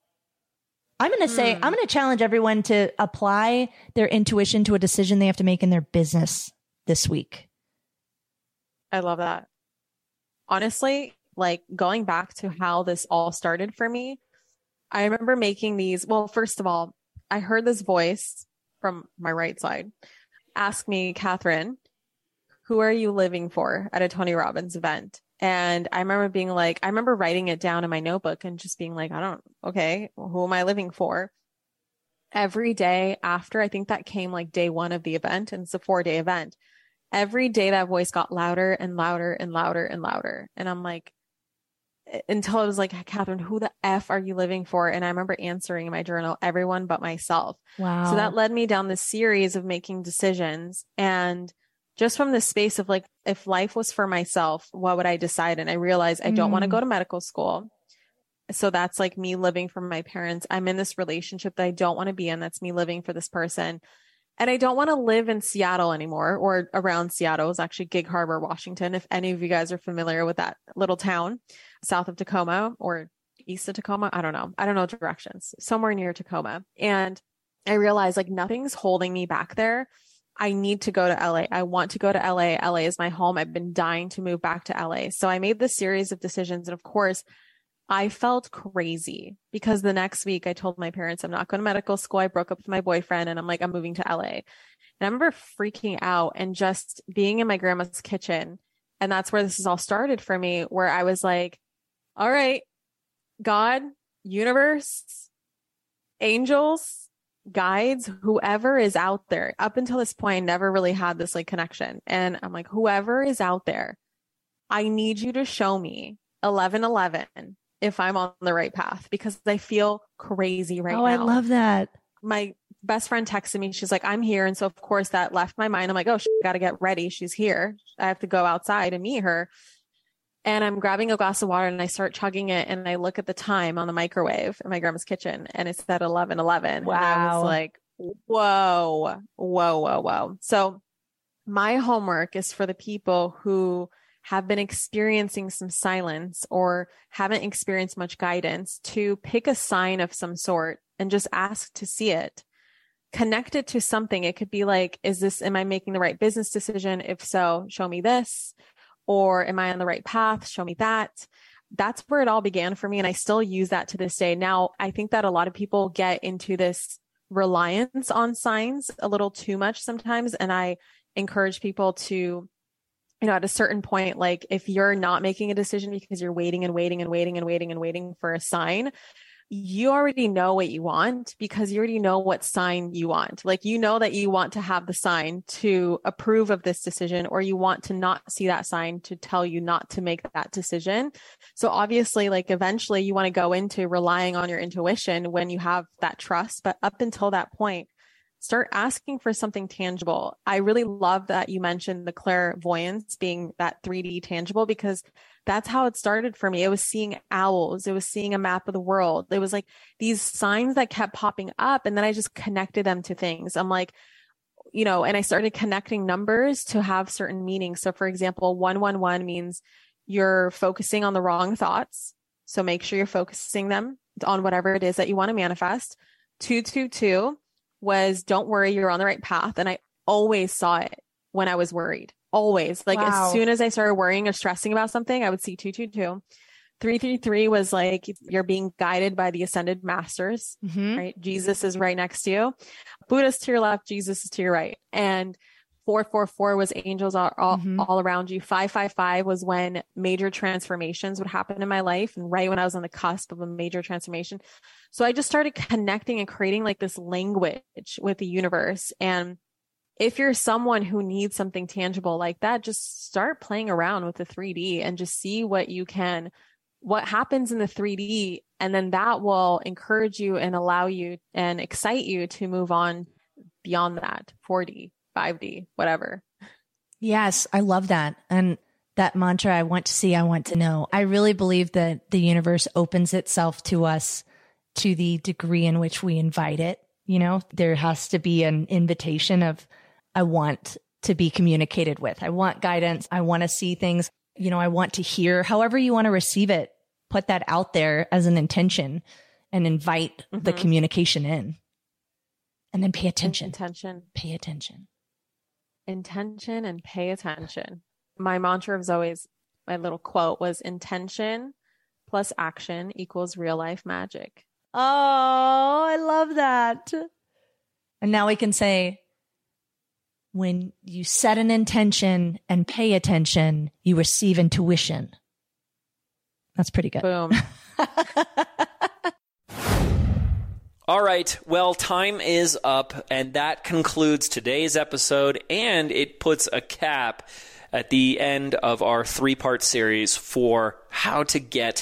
I'm going to say, Hmm. I'm going to challenge everyone to apply their intuition to a decision they have to make in their business this week. I love that. Honestly, like going back to how this all started for me, I remember making these. Well, first of all, I heard this voice from my right side ask me, Catherine, who are you living for at a Tony Robbins event? And I remember being like, I remember writing it down in my notebook and just being like, I don't, okay, well, who am I living for? Every day after, I think that came like day one of the event, and it's a four day event. Every day that voice got louder and louder and louder and louder. And I'm like, until it was like, Catherine, who the F are you living for? And I remember answering in my journal, everyone but myself. Wow. So that led me down this series of making decisions. And just from the space of like, if life was for myself, what would I decide? And I realized I don't mm. want to go to medical school. So that's like me living for my parents. I'm in this relationship that I don't want to be in. That's me living for this person. And I don't want to live in Seattle anymore or around Seattle. It was actually Gig Harbor, Washington. If any of you guys are familiar with that little town south of Tacoma or east of Tacoma, I don't know. I don't know directions, somewhere near Tacoma. And I realized like nothing's holding me back there. I need to go to L A. I want to go to L A. L A is my home. I've been dying to move back to L A. So I made this series of decisions. And of course, I felt crazy because the next week I told my parents, I'm not going to medical school. I broke up with my boyfriend and I'm like, I'm moving to L A. And I remember freaking out and just being in my grandma's kitchen. And that's where this has all started for me, where I was like, all right, God, universe, angels, guides, whoever is out there. Up until this point, I never really had this like connection. And I'm like, whoever is out there, I need you to show me eleven eleven if I'm on the right path, because I feel crazy right oh, now. Oh, I love that. My best friend texted me. She's like, I'm here. And so of course that left my mind. I'm like, oh, I got to get ready. She's here. I have to go outside and meet her. And I'm grabbing a glass of water and I start chugging it. And I look at the time on the microwave in my grandma's kitchen and it's at eleven eleven. Wow. And I was like, whoa, whoa, whoa, whoa. So my homework is for the people who have been experiencing some silence or haven't experienced much guidance to pick a sign of some sort and just ask to see it. Connect it to something. It could be like, is this, am I making the right business decision? If so, show me this. Or am I on the right path? Show me that. That's where it all began for me. And I still use that to this day. Now, I think that a lot of people get into this reliance on signs a little too much sometimes. And I encourage people to, you know, at a certain point, like if you're not making a decision because you're waiting and waiting and waiting and waiting and waiting for a sign, you already know what you want because you already know what sign you want. Like, you know that you want to have the sign to approve of this decision, or you want to not see that sign to tell you not to make that decision. So obviously, like eventually you want to go into relying on your intuition when you have that trust. But up until that point, start asking for something tangible. I really love that you mentioned the clairvoyance being that three D tangible, because that's how it started for me. It was seeing owls. It was seeing a map of the world. It was like these signs that kept popping up. And then I just connected them to things. I'm like, you know, and I started connecting numbers to have certain meanings. So for example, one one one means you're focusing on the wrong thoughts. So make sure you're focusing them on whatever it is that you want to manifest. two two two was don't worry, you're on the right path. And I always saw it when I was worried. Always. Like wow. As soon as I started worrying or stressing about something, I would see two two two. three three three was like you're being guided by the ascended masters, mm-hmm. right? Jesus is right next to you. Buddha's to your left, Jesus is to your right. And four four four was angels are all, mm-hmm. all around you. five five five was when major transformations would happen in my life. And right when I was on the cusp of a major transformation. So I just started connecting and creating like this language with the universe. And if you're someone who needs something tangible like that, just start playing around with the three D and just see what you can, what happens in the three D. And then that will encourage you and allow you and excite you to move on beyond that, four D, five D, whatever. Yes, I love that. And that mantra, I want to see, I want to know. I really believe that the universe opens itself to us to the degree in which we invite it. You know, there has to be an invitation of, I want to be communicated with. I want guidance. I want to see things. You know, I want to hear. However you want to receive it, put that out there as an intention and invite mm-hmm. the communication in. And then pay attention. Intention. Pay attention. Intention and pay attention. My mantra was always, my little quote was intention plus action equals real life magic. Oh, I love that. And now we can say, when you set an intention and pay attention, you receive intuition. That's pretty good. Boom. All right. Well, time is up, and that concludes today's episode, and it puts a cap at the end of our three-part series for how to get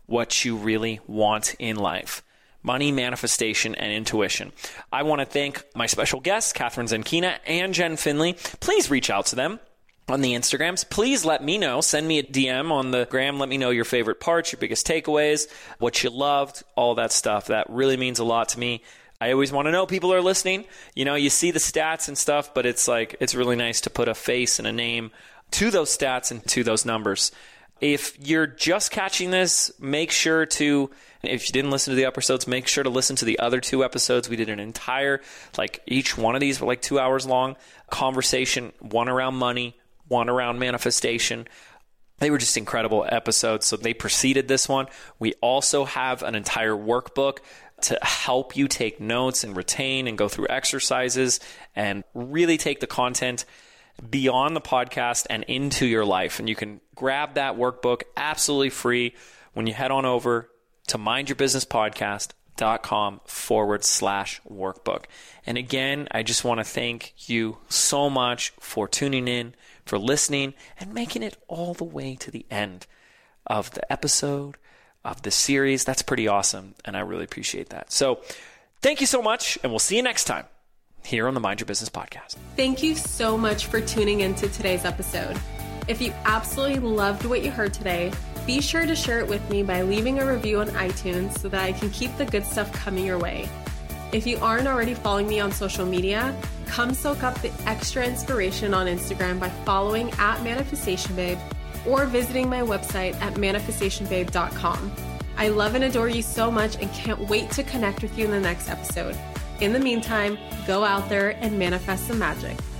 what you really want in life. Money, manifestation, and intuition. I want to thank my special guests, Catherine Zenkina and Jen Finley. Please reach out to them on the Instagrams. Please let me know. Send me a D M on the gram. Let me know your favorite parts, your biggest takeaways, what you loved, all that stuff. That really means a lot to me. I always want to know people are listening. You know, you see the stats and stuff, but it's like, it's really nice to put a face and a name to those stats and to those numbers. If you're just catching this, make sure to, if you didn't listen to the episodes, make sure to listen to the other two episodes. We did an entire, like each one of these were like two hours long conversation, one around money, one around manifestation. They were just incredible episodes. So they preceded this one. We also have an entire workbook to help you take notes and retain and go through exercises and really take the content beyond the podcast and into your life. And you can grab that workbook absolutely free when you head on over to mindyourbusinesspodcast.com forward slash workbook. And again, I just want to thank you so much for tuning in, for listening, and making it all the way to the end of the episode, of the series. That's pretty awesome, and I really appreciate that. So thank you so much, and we'll see you next time here on the Mind Your Business Podcast. Thank you so much for tuning into today's episode. If you absolutely loved what you heard today, be sure to share it with me by leaving a review on iTunes so that I can keep the good stuff coming your way. If you aren't already following me on social media, come soak up the extra inspiration on Instagram by following at Manifestation Babe or visiting my website at manifestation babe dot com. I love and adore you so much and can't wait to connect with you in the next episode. In the meantime, go out there and manifest some magic.